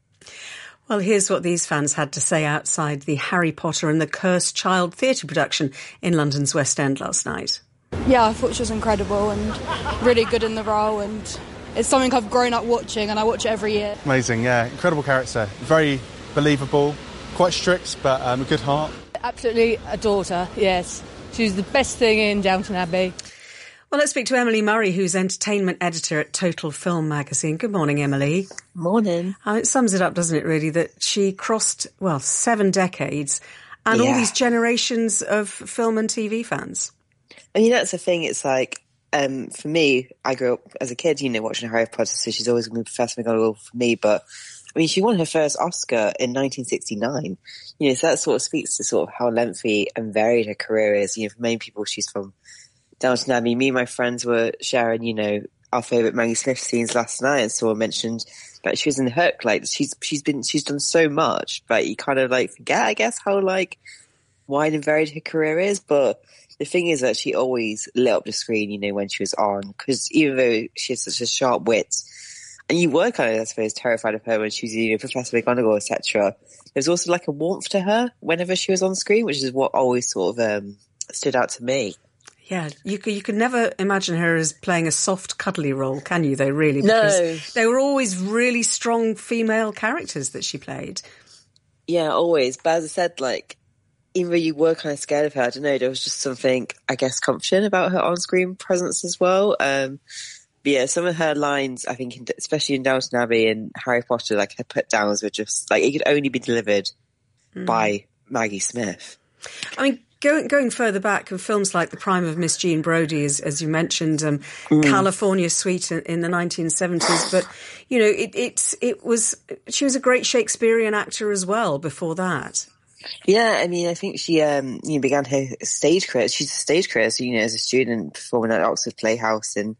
Speaker 3: Well, here's what these fans had to say outside the Harry Potter and the Cursed Child theatre production in London's West End last night.
Speaker 13: Yeah, I thought she was incredible and really good in the role, and it's something I've grown up watching and I watch it every year.
Speaker 24: Amazing, yeah. Incredible character. Very believable, quite strict, but a good heart.
Speaker 13: Absolutely adored her, yes. She was the best thing in Downton Abbey.
Speaker 3: Well, let's speak to Emily Murray, who's entertainment editor at Total Film magazine. Good morning, Emily.
Speaker 25: Morning.
Speaker 3: It sums it up, doesn't it, really, that she crossed, 7 decades and all these generations of film and TV fans.
Speaker 25: I mean, that's the thing. It's like, for me, I grew up as a kid, watching Harry Potter, so she's always going to be Professor McGonagall for me. But, I mean, she won her first Oscar in 1969. So that sort of speaks to sort of how lengthy and varied her career is. For many people, she's from Downton Abbey. Me and my friends were sharing, our favourite Maggie Smith scenes last night, and someone mentioned that she was in Hook. Like, she's done so much, but you kind of forget, I guess, how wide and varied her career is. But the thing is that she always lit up the screen, when she was on, because even though she has such a sharp wit, and you were kind of, I suppose, terrified of her when she was, Professor McGonagall, etc. There's also a warmth to her whenever she was on screen, which is what always sort of stood out to me.
Speaker 3: Yeah, you could never imagine her as playing a soft, cuddly role, can you, though, really? Because
Speaker 25: no.
Speaker 3: They were always really strong female characters that she played.
Speaker 25: Yeah, always. But as I said, even though you were kind of scared of her, I don't know, there was just something, I guess, comforting about her on-screen presence as well. But yeah, some of her lines, I think, especially in Downton Abbey and Harry Potter, her put-downs were just, it could only be delivered by Maggie Smith.
Speaker 3: I mean, Going further back, in films like The Prime of Miss Jean Brodie, as you mentioned, California Suite in the 1970s, but you know, she was a great Shakespearean actor as well before that.
Speaker 25: Yeah, I mean, I think she began her stage career. She's a stage career, so, you know, as a student performing at Oxford Playhouse in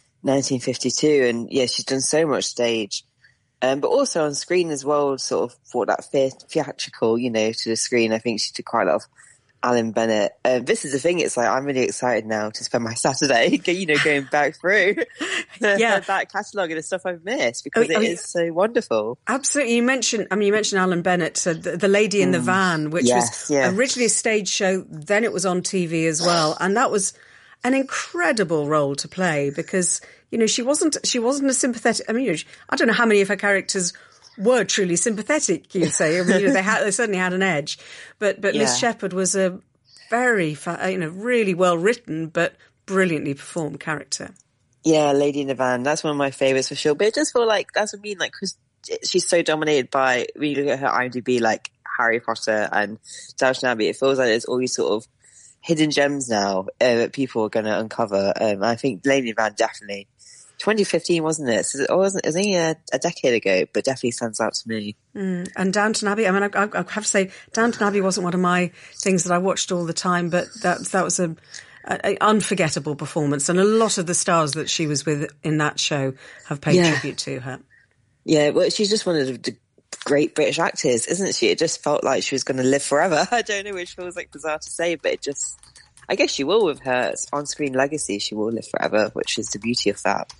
Speaker 25: 1952, and yeah, she's done so much stage. But also on screen as well, sort of brought that theatrical, you know, to the screen. I think she did quite a lot of Alan Bennett. This is the thing, it's like, I'm really excited now to spend my Saturday, you know, going back through that catalogue and the stuff I've missed, because it is so wonderful.
Speaker 3: Absolutely. You mentioned Alan Bennett, the Lady in the Van, which was originally a stage show, then it was on TV as well. And that was an incredible role to play because, you know, she wasn't a sympathetic, I mean, you know, I don't know how many of her characters were truly sympathetic, you'd say. I mean, you know, they certainly had an edge. But Miss Shepherd was a very, really well written but brilliantly performed character.
Speaker 25: Yeah, Lady in the Van, that's one of my favourites for sure. But it just feel like, that's what I mean, like, because she's so dominated by, when you look at her IMDb, like Harry Potter and Downton Abbey, it feels like there's all these sort of hidden gems now that people are going to uncover. I think Lady in the Van definitely. 2015, wasn't it? So it was only a decade ago, but definitely stands out to me.
Speaker 3: And Downton Abbey, I mean, I have to say, Downton Abbey wasn't one of my things that I watched all the time, but that was an unforgettable performance. And a lot of the stars that she was with in that show have paid tribute to her. Yeah,
Speaker 25: well, she's just one of the great British actors, isn't she? It just felt like she was going to live forever. I don't know, which feels like bizarre to say, but it just, I guess she will with her on-screen legacy. She will live forever, which is the beauty of that.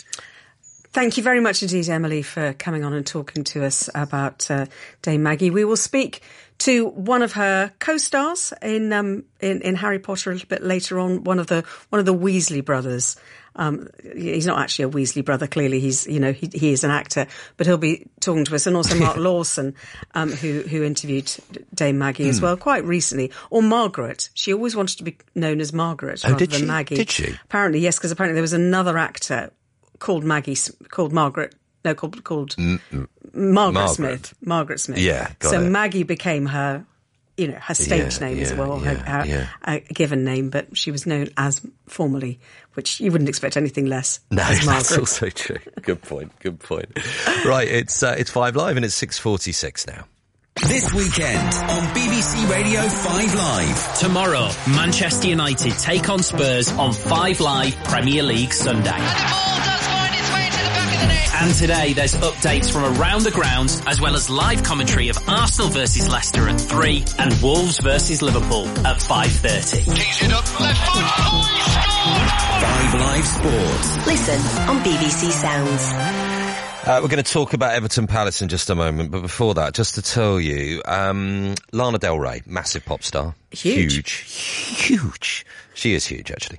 Speaker 3: Thank you very much indeed, Emily, for coming on and talking to us about Dame Maggie. We will speak to one of her co-stars in Harry Potter a little bit later on. One of the Weasley brothers. He's not actually a Weasley brother. Clearly, he is an actor, but he'll be talking to us, and also Mark Lawson, who interviewed Dame Maggie as well quite recently. Or Margaret. She always wanted to be known as Margaret rather than Maggie.
Speaker 5: Did she?
Speaker 3: Apparently, yes, because apparently there was another actor called Margaret Smith. Margaret Smith.
Speaker 5: Yeah,
Speaker 3: so Maggie became her, her stage name as well, her given name, but she was known as formally, which you wouldn't expect anything less.
Speaker 5: No,
Speaker 3: as Margaret.
Speaker 5: That's also true. Good point. Right, it's 5 Live and it's 6:46 now.
Speaker 11: This weekend on BBC Radio 5 Live.
Speaker 12: Tomorrow, Manchester United take on Spurs on 5 Live Premier League Sunday.
Speaker 14: And the ball does find its way to the back of the net.
Speaker 12: And today there's updates from around the grounds, as well as live commentary of Arsenal versus Leicester at 3 and Wolves versus Liverpool at 5:30.
Speaker 14: Keys it up, left foot, he scored!
Speaker 11: 5 Live Sports.
Speaker 1: Listen on BBC Sounds.
Speaker 5: We're going to talk about Everton Palace in just a moment, but before that, just to tell you, Lana Del Rey, massive pop star. Huge. She is huge, actually.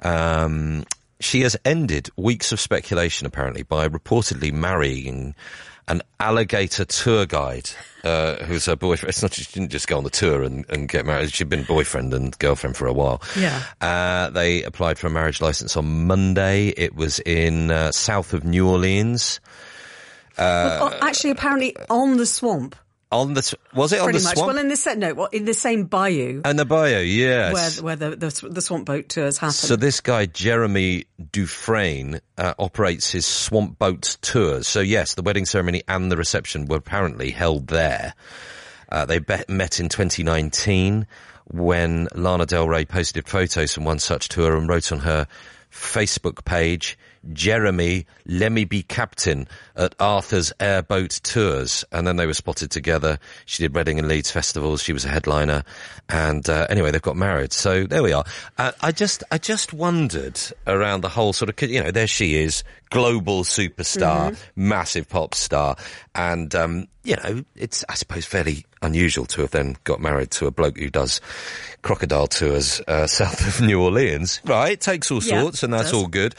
Speaker 5: She has ended weeks of speculation, apparently, by reportedly marrying an alligator tour guide, who's her boyfriend. It's not, she didn't just go on the tour and get married. She'd been boyfriend and girlfriend for a while.
Speaker 3: Yeah.
Speaker 5: They applied for a marriage license on Monday. It was in south of New Orleans.
Speaker 3: Actually, apparently on the swamp.
Speaker 5: Was it on the swamp?
Speaker 3: Well, in the same bayou.
Speaker 5: And the bayou, yes.
Speaker 3: Where the swamp boat tours happen.
Speaker 5: So this guy, Jeremy Dufresne, operates his swamp boat tours. So yes, the wedding ceremony and the reception were apparently held there. They met in 2019 when Lana Del Rey posted photos from one such tour and wrote on her Facebook page, "Jeremy, let me be captain at Arthur's Airboat Tours." And then they were spotted together. She did Reading and Leeds festivals. She was a headliner. And anyway, they've got married. So there we are. I just wondered around the whole sort of, there she is, global superstar, massive pop star. And, it's, I suppose, fairly unusual to have then got married to a bloke who does crocodile tours south of New Orleans. Right, takes all sorts, and that's all good.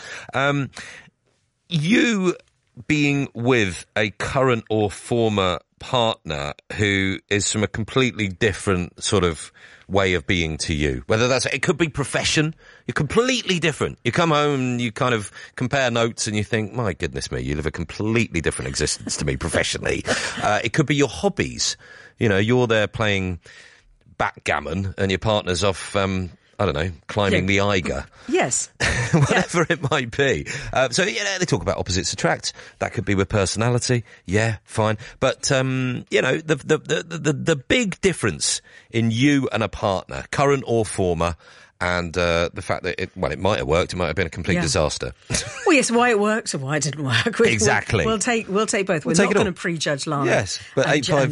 Speaker 5: You being with a current or former partner who is from a completely different sort of way of being to you, whether it could be profession, you're completely different. You come home and you kind of compare notes and you think, my goodness me, you live a completely different existence to me professionally. It could be your hobbies. You're there playing backgammon and your partner's off, I don't know, climbing the Eiger.
Speaker 3: Yes.
Speaker 5: Whatever it might be. So, they talk about opposites attract. That could be with personality. Yeah, fine. But, the big difference in you and a partner, current or former, and the fact that it might have worked, it might have been a complete disaster.
Speaker 3: Well, yes, why it worked or why it didn't work.
Speaker 5: Exactly.
Speaker 3: We'll take both. We're not going to prejudge Lana.
Speaker 5: Yes, but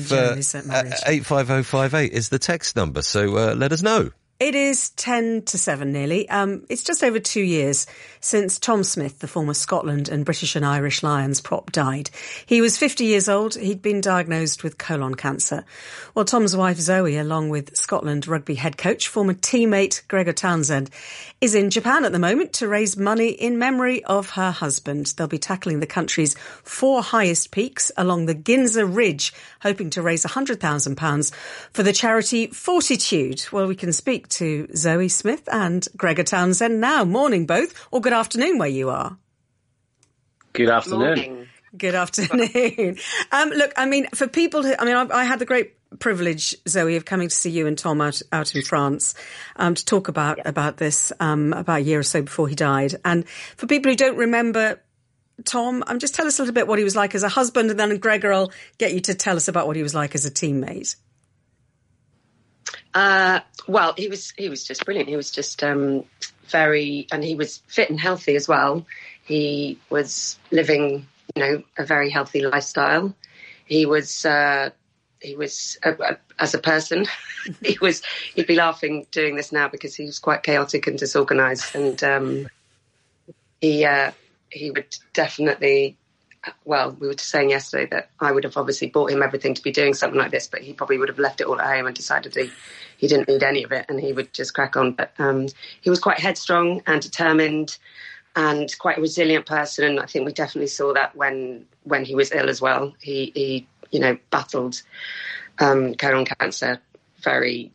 Speaker 5: 85058 is the text number, so let us know.
Speaker 3: It is 10 to 7 nearly. It's just over 2 years since Tom Smith, the former Scotland and British and Irish Lions prop, died. He was 50 years old. He'd been diagnosed with colon cancer. Well, Tom's wife Zoe, along with Scotland rugby head coach, former teammate Gregor Townsend, is in Japan at the moment to raise money in memory of her husband. They'll be tackling the country's 4 highest peaks along the Ginza Ridge, hoping to raise £100,000 for the charity Fortitude. Well, we can speak to Zoe Smith and Gregor Townsend now. Morning both, or good afternoon where you are.
Speaker 15: Good afternoon.
Speaker 3: Morning. Good afternoon. Look, I mean, for people who, I had the great privilege, Zoe, of coming to see you and Tom out in France to talk about this about a year or so before he died. And for people who don't remember Tom, just tell us a little bit what he was like as a husband, and then Gregor, I'll get you to tell us about what he was like as a teammate.
Speaker 16: Well, he was just brilliant. He was just and he was fit and healthy as well. He was living, a very healthy lifestyle. He was as a person, he'd be laughing doing this now because he was quite chaotic and disorganised, and he would definitely. Well, we were saying yesterday that I would have obviously bought him everything to be doing something like this, but he probably would have left it all at home and decided he didn't need any of it and he would just crack on. But he was quite headstrong and determined and quite a resilient person, and I think we definitely saw that when he was ill as well. He battled colon cancer he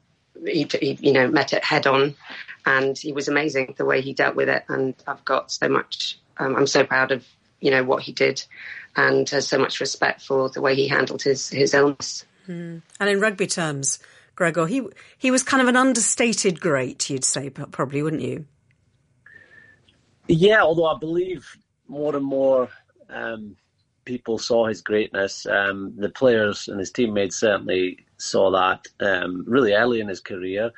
Speaker 16: met it head on, and he was amazing the way he dealt with it. And I've got so much. I'm so proud of what he did, and has so much respect for the way he handled his illness.
Speaker 3: And in rugby terms, Gregor, he was kind of an understated great, you'd say, probably, wouldn't you?
Speaker 15: Yeah, although I believe more and more people saw his greatness. The players and his teammates certainly saw that really early in his career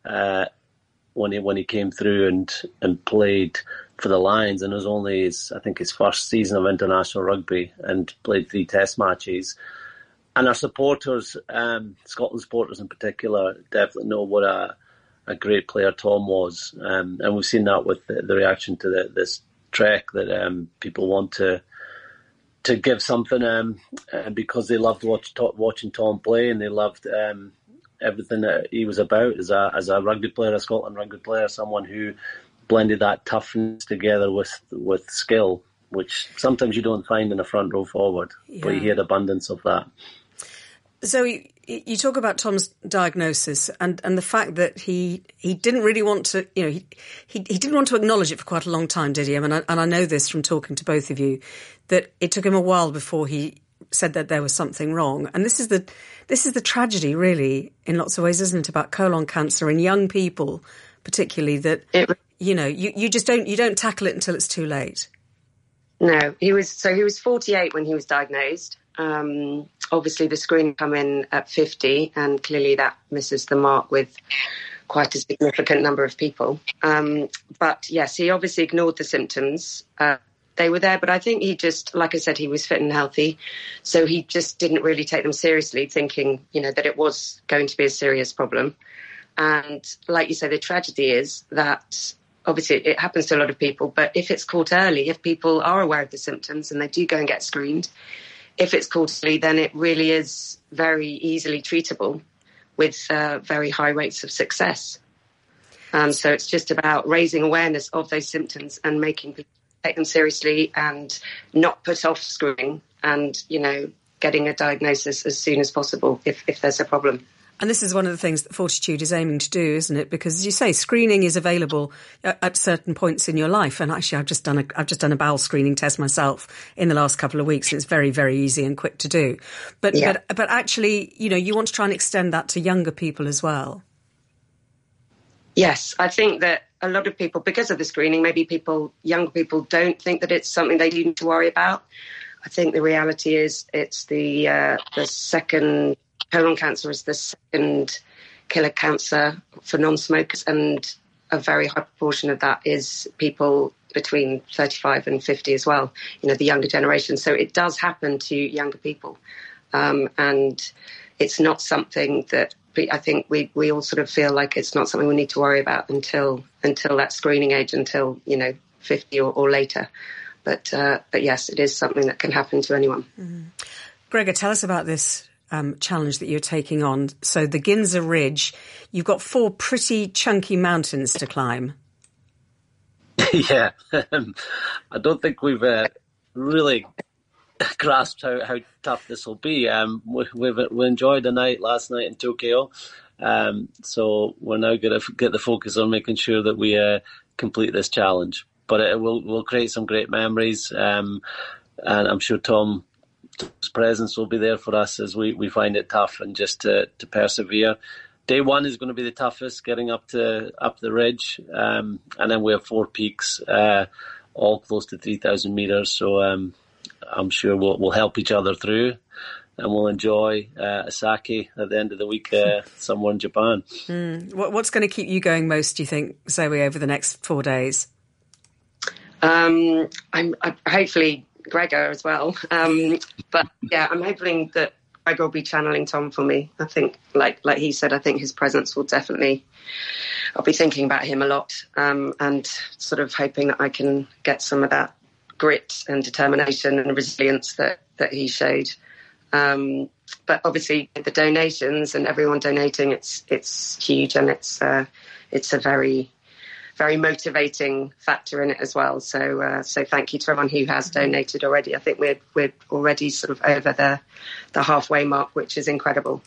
Speaker 15: when he came through and played for the Lions, and it was only his first season of international rugby, and played 3 test matches. And our supporters, Scotland supporters in particular, definitely know what a great player Tom was, and we've seen that with the reaction to this trek, that people want to give something because they loved watching Tom play, and they loved everything that he was about as a rugby player, a Scotland rugby player, someone who blended that toughness together with skill, which sometimes you don't find in a front row forward, but he had abundance of that.
Speaker 3: So you talk about Tom's diagnosis and the fact that he didn't really want to, he didn't want to acknowledge it for quite a long time, did he? And I know this from talking to both of you, that it took him a while before he said that there was something wrong. And this is the tragedy, really, in lots of ways, isn't it, about colon cancer in young people, particularly, that you don't tackle it until it's too late.
Speaker 16: No, he was 48 when he was diagnosed. Obviously the screen come in at 50, and clearly that misses the mark with quite a significant number of people. But yes, he obviously ignored the symptoms. They were there, but I think he just, like I said, he was fit and healthy. So he just didn't really take them seriously, thinking, that it was going to be a serious problem. And like you say, the tragedy is that obviously it happens to a lot of people, but if it's caught early, if people are aware of the symptoms and they do go and get screened, if it's caught early, then it really is very easily treatable with very high rates of success. So it's just about raising awareness of those symptoms and making people take them seriously and not put off screening, and, getting a diagnosis as soon as possible if there's a problem.
Speaker 3: And this is one of the things that Fortitude is aiming to do, isn't it? Because, as you say, screening is available at certain points in your life. And actually, I've just done a bowel screening test myself in the last couple of weeks. It's very, very easy and quick to do. But actually, you want to try and extend that to younger people as well.
Speaker 16: Yes, I think that a lot of people, because of the screening, maybe younger people don't think that it's something they need to worry about. I think the reality is it's the second. Colon cancer is the second killer cancer for non-smokers, and a very high proportion of that is people between 35 and 50 as well, the younger generation. So it does happen to younger people. And it's not something that I think we all sort of feel like it's not something we need to worry about until that screening age, until, 50 or later. But yes, it is something that can happen to anyone.
Speaker 3: Mm. Gregor, tell us about this challenge that you're taking on. So the Ginza Ridge, you've got 4 pretty chunky mountains to climb.
Speaker 15: Yeah, I don't think we've really grasped how tough this will be. We enjoyed the night last night in Tokyo, so we're now going to get the focus on making sure that we complete this challenge. But it will create some great memories, and I'm sure Tom's presence will be there for us as we find it tough, and just to persevere. Day 1 is going to be the toughest, getting up the ridge, and then we have 4 peaks, all close to 3,000 meters. So I'm sure we'll help each other through, and we'll enjoy a sake at the end of the week somewhere in Japan.
Speaker 3: What's going to keep you going most, do you think, Zoe, over the next 4 days?
Speaker 16: I'm hopefully Gregor as well. But yeah, I'm hoping that Gregor will be channeling Tom for me. I think, like he said, I think his presence will definitely, I'll be thinking about him a lot, and sort of hoping that I can get some of that grit and determination and resilience that he showed. But obviously the donations and everyone donating, it's huge, and it's a very, very motivating factor in it as well. So thank you to everyone who has donated already. I think we're already sort of over the halfway mark, which is incredible.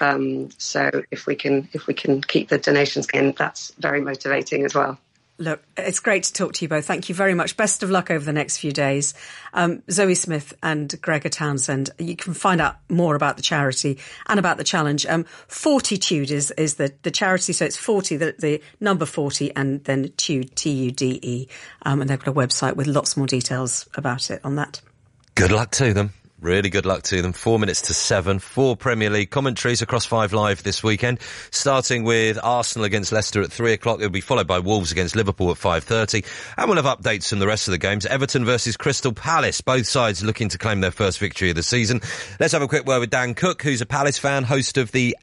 Speaker 16: So if we can keep the donations in, that's very motivating as well.
Speaker 3: Look, it's great to talk to you both. Thank you very much. Best of luck over the next few days. Zoe Smith and Gregor Townsend, you can find out more about the charity and about the challenge. Fortitude is the charity, so it's 40, the number 40, and then Tude, Tude. And they've got a website with lots more details about it on that.
Speaker 5: Good luck to them. Really good luck to them. 4 minutes to 7. 4 Premier League commentaries across 5 Live this weekend, starting with Arsenal against Leicester at 3 o'clock. It'll be followed by Wolves against Liverpool at 5:30. And we'll have updates from the rest of the games. Everton versus Crystal Palace. Both sides looking to claim their first victory of the season. Let's have a quick word with Dan Cook, who's a Palace fan, host of the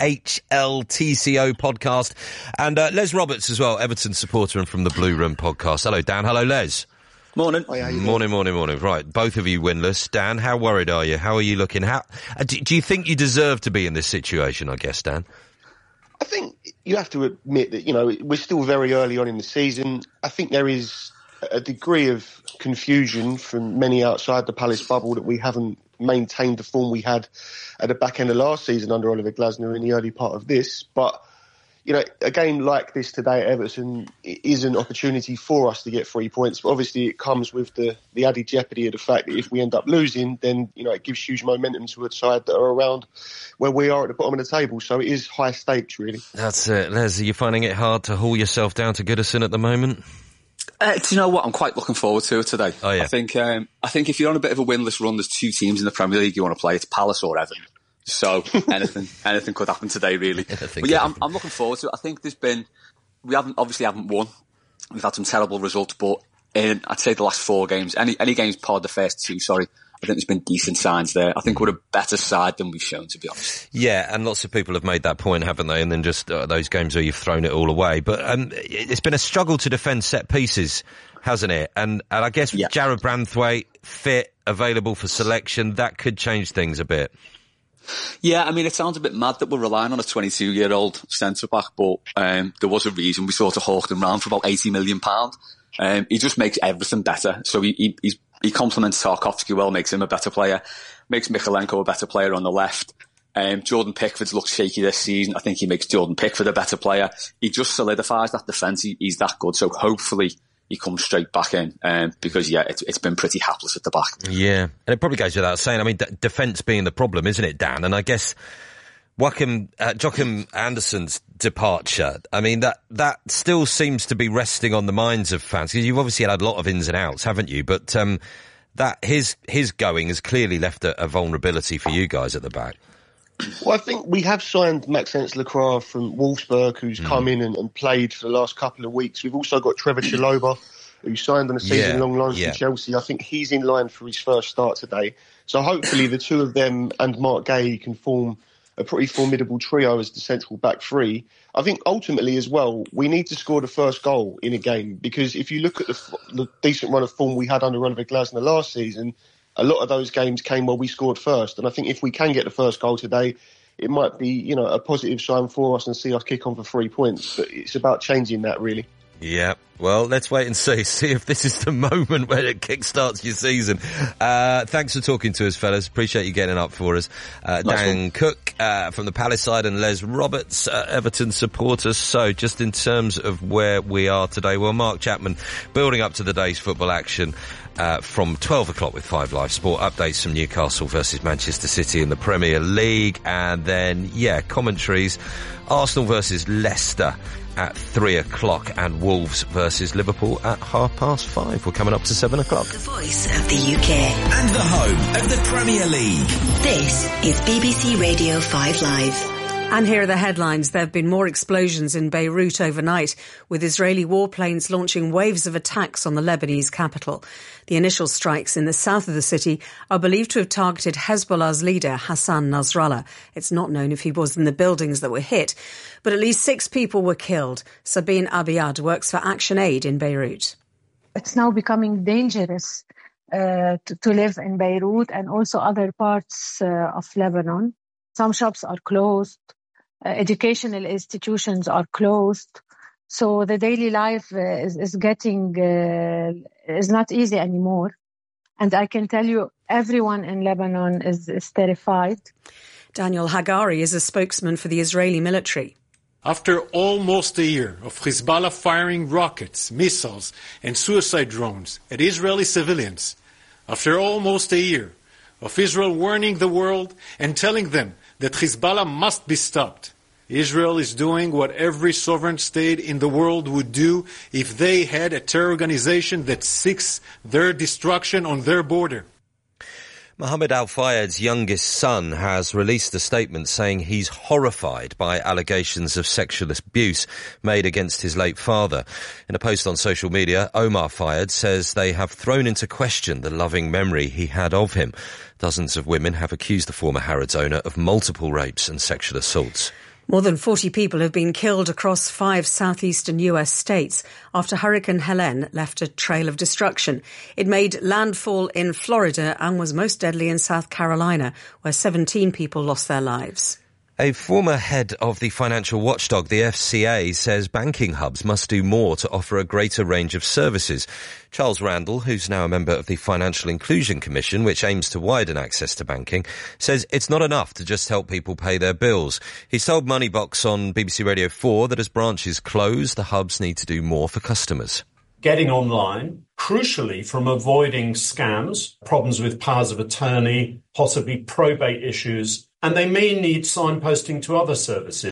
Speaker 5: HLTCO podcast. And Les Roberts as well, Everton supporter and from the Blue Room podcast. Hello, Dan. Hello, Les.
Speaker 7: Morning.
Speaker 5: Morning. Right, both of you winless. Dan, how worried are you? How are you looking? Do you think you deserve to be in this situation, I guess, Dan?
Speaker 7: I think you have to admit that, we're still very early on in the season. I think there is a degree of confusion from many outside the Palace bubble that we haven't maintained the form we had at the back end of last season under Oliver Glasner in the early part of this. But a game like this today at Everton is an opportunity for us to get 3 points. But obviously it comes with the added jeopardy of the fact that if we end up losing, then, it gives huge momentum to a side that are around where we are at the bottom of the table. So it is high stakes, really.
Speaker 5: That's it. Les, are you finding it hard to haul yourself down to Goodison at the moment?
Speaker 17: Do you know what? I'm quite looking forward to it today.
Speaker 5: Oh, yeah.
Speaker 17: I think if you're on a bit of a winless run, there's 2 teams in the Premier League you want to play. It's Palace or Everton. So anything could happen today, really. But yeah, I'm looking forward to it. I think we haven't won. We've had some terrible results, but in, I'd say the last 4 games, any games part the first 2, I think there's been decent signs there. I think we're a better side than we've shown, to be honest.
Speaker 5: Yeah, and lots of people have made that point, haven't they? And then just those games where you've thrown it all away. But it's been a struggle to defend set pieces, hasn't it? And I guess with Jarrad Branthwaite fit, available for selection, that could change things a bit.
Speaker 17: Yeah, I mean, it sounds a bit mad that we're relying on a 22-year-old centre-back, but there was a reason we sort of hawked him round for about £80 million. He just makes everything better. So he complements Tarkowski well, makes him a better player, makes Mykolenko a better player on the left. Jordan Pickford's looked shaky this season. I think he makes Jordan Pickford a better player. He just solidifies that defence. He's that good. So hopefully he comes straight back in, because it's been pretty hapless at the back. Yeah,
Speaker 5: and it probably goes without saying. I mean, defence being the problem, isn't it, Dan? And I guess Joachim Andersen's departure, I mean, that still seems to be resting on the minds of fans, because you've obviously had a lot of ins and outs, haven't you? But that his going has clearly left a vulnerability for you guys at the back.
Speaker 7: Well, I think we have signed Maxence Lacroix from Wolfsburg, who's come in and played for the last couple of weeks. We've also got Trevor Chalobah, who signed on a season-long loan from Chelsea. I think he's in line for his first start today. So hopefully the two of them and Mark Gay can form a pretty formidable trio as the central back three. I think ultimately as well, we need to score the first goal in a game, because if you look at the decent run of form we had under Oliver Glasner last season, a lot of those games came where we scored first. And I think if we can get the first goal today, it might be, a positive sign for us and see us kick on for 3 points. But it's about changing that, really. Yeah, well, let's wait and see if this is the moment where it kickstarts your season. Thanks for talking to us, fellas. Appreciate you getting up for us. Dan Cook from the Palace side and Les Roberts, Everton supporters. So just in terms of where we are today, well, Mark Chapman building up to the day's football action from 12 o'clock with 5 Live Sport, updates from Newcastle versus Manchester City in the Premier League, and then, commentaries, Arsenal versus Leicester at 3 o'clock and Wolves versus Liverpool at 5:30. We're coming up to 7 o'clock.
Speaker 1: The voice of the UK.
Speaker 11: And the home of the Premier League.
Speaker 1: This is BBC Radio 5 Live.
Speaker 3: And here are the headlines. There have been more explosions in Beirut overnight, with Israeli warplanes launching waves of attacks on the Lebanese capital. The initial strikes in the south of the city are believed to have targeted Hezbollah's leader, Hassan Nasrallah. It's not known if he was in the buildings that were hit, but at least 6 people were killed. Sabine Abiyad works for Action Aid in Beirut.
Speaker 9: It's now becoming dangerous to live in Beirut and also other parts of Lebanon. Some shops are closed. Educational institutions are closed. So the daily life is not easy anymore. And I can tell you, everyone in Lebanon is terrified.
Speaker 3: Daniel Hagari is a spokesman for the Israeli military.
Speaker 18: After almost a year of Hezbollah firing rockets, missiles and suicide drones at Israeli civilians, after almost a year of Israel warning the world and telling them that Hezbollah must be stopped, Israel is doing what every sovereign state in the world would do if they had a terror organization that seeks their destruction on their border.
Speaker 5: Mohammed Al-Fayed's youngest son has released a statement saying he's horrified by allegations of sexual abuse made against his late father. In a post on social media, Omar Fayed says they have thrown into question the loving memory he had of him. Dozens of women have accused the former Harrods owner of multiple rapes and sexual assaults.
Speaker 3: More than 40 people have been killed across 5 southeastern US states after Hurricane Helene left a trail of destruction. It made landfall in Florida and was most deadly in South Carolina, where 17 people lost their lives.
Speaker 5: A former head of the financial watchdog, the FCA, says banking hubs must do more to offer a greater range of services. Charles Randall, who's now a member of the Financial Inclusion Commission, which aims to widen access to banking, says it's not enough to just help people pay their bills. He's told Moneybox on BBC Radio 4 that as branches close, the hubs need to do more for customers.
Speaker 19: Getting online, crucially from avoiding scams, problems with powers of attorney, possibly probate issues, and they may need signposting to other services.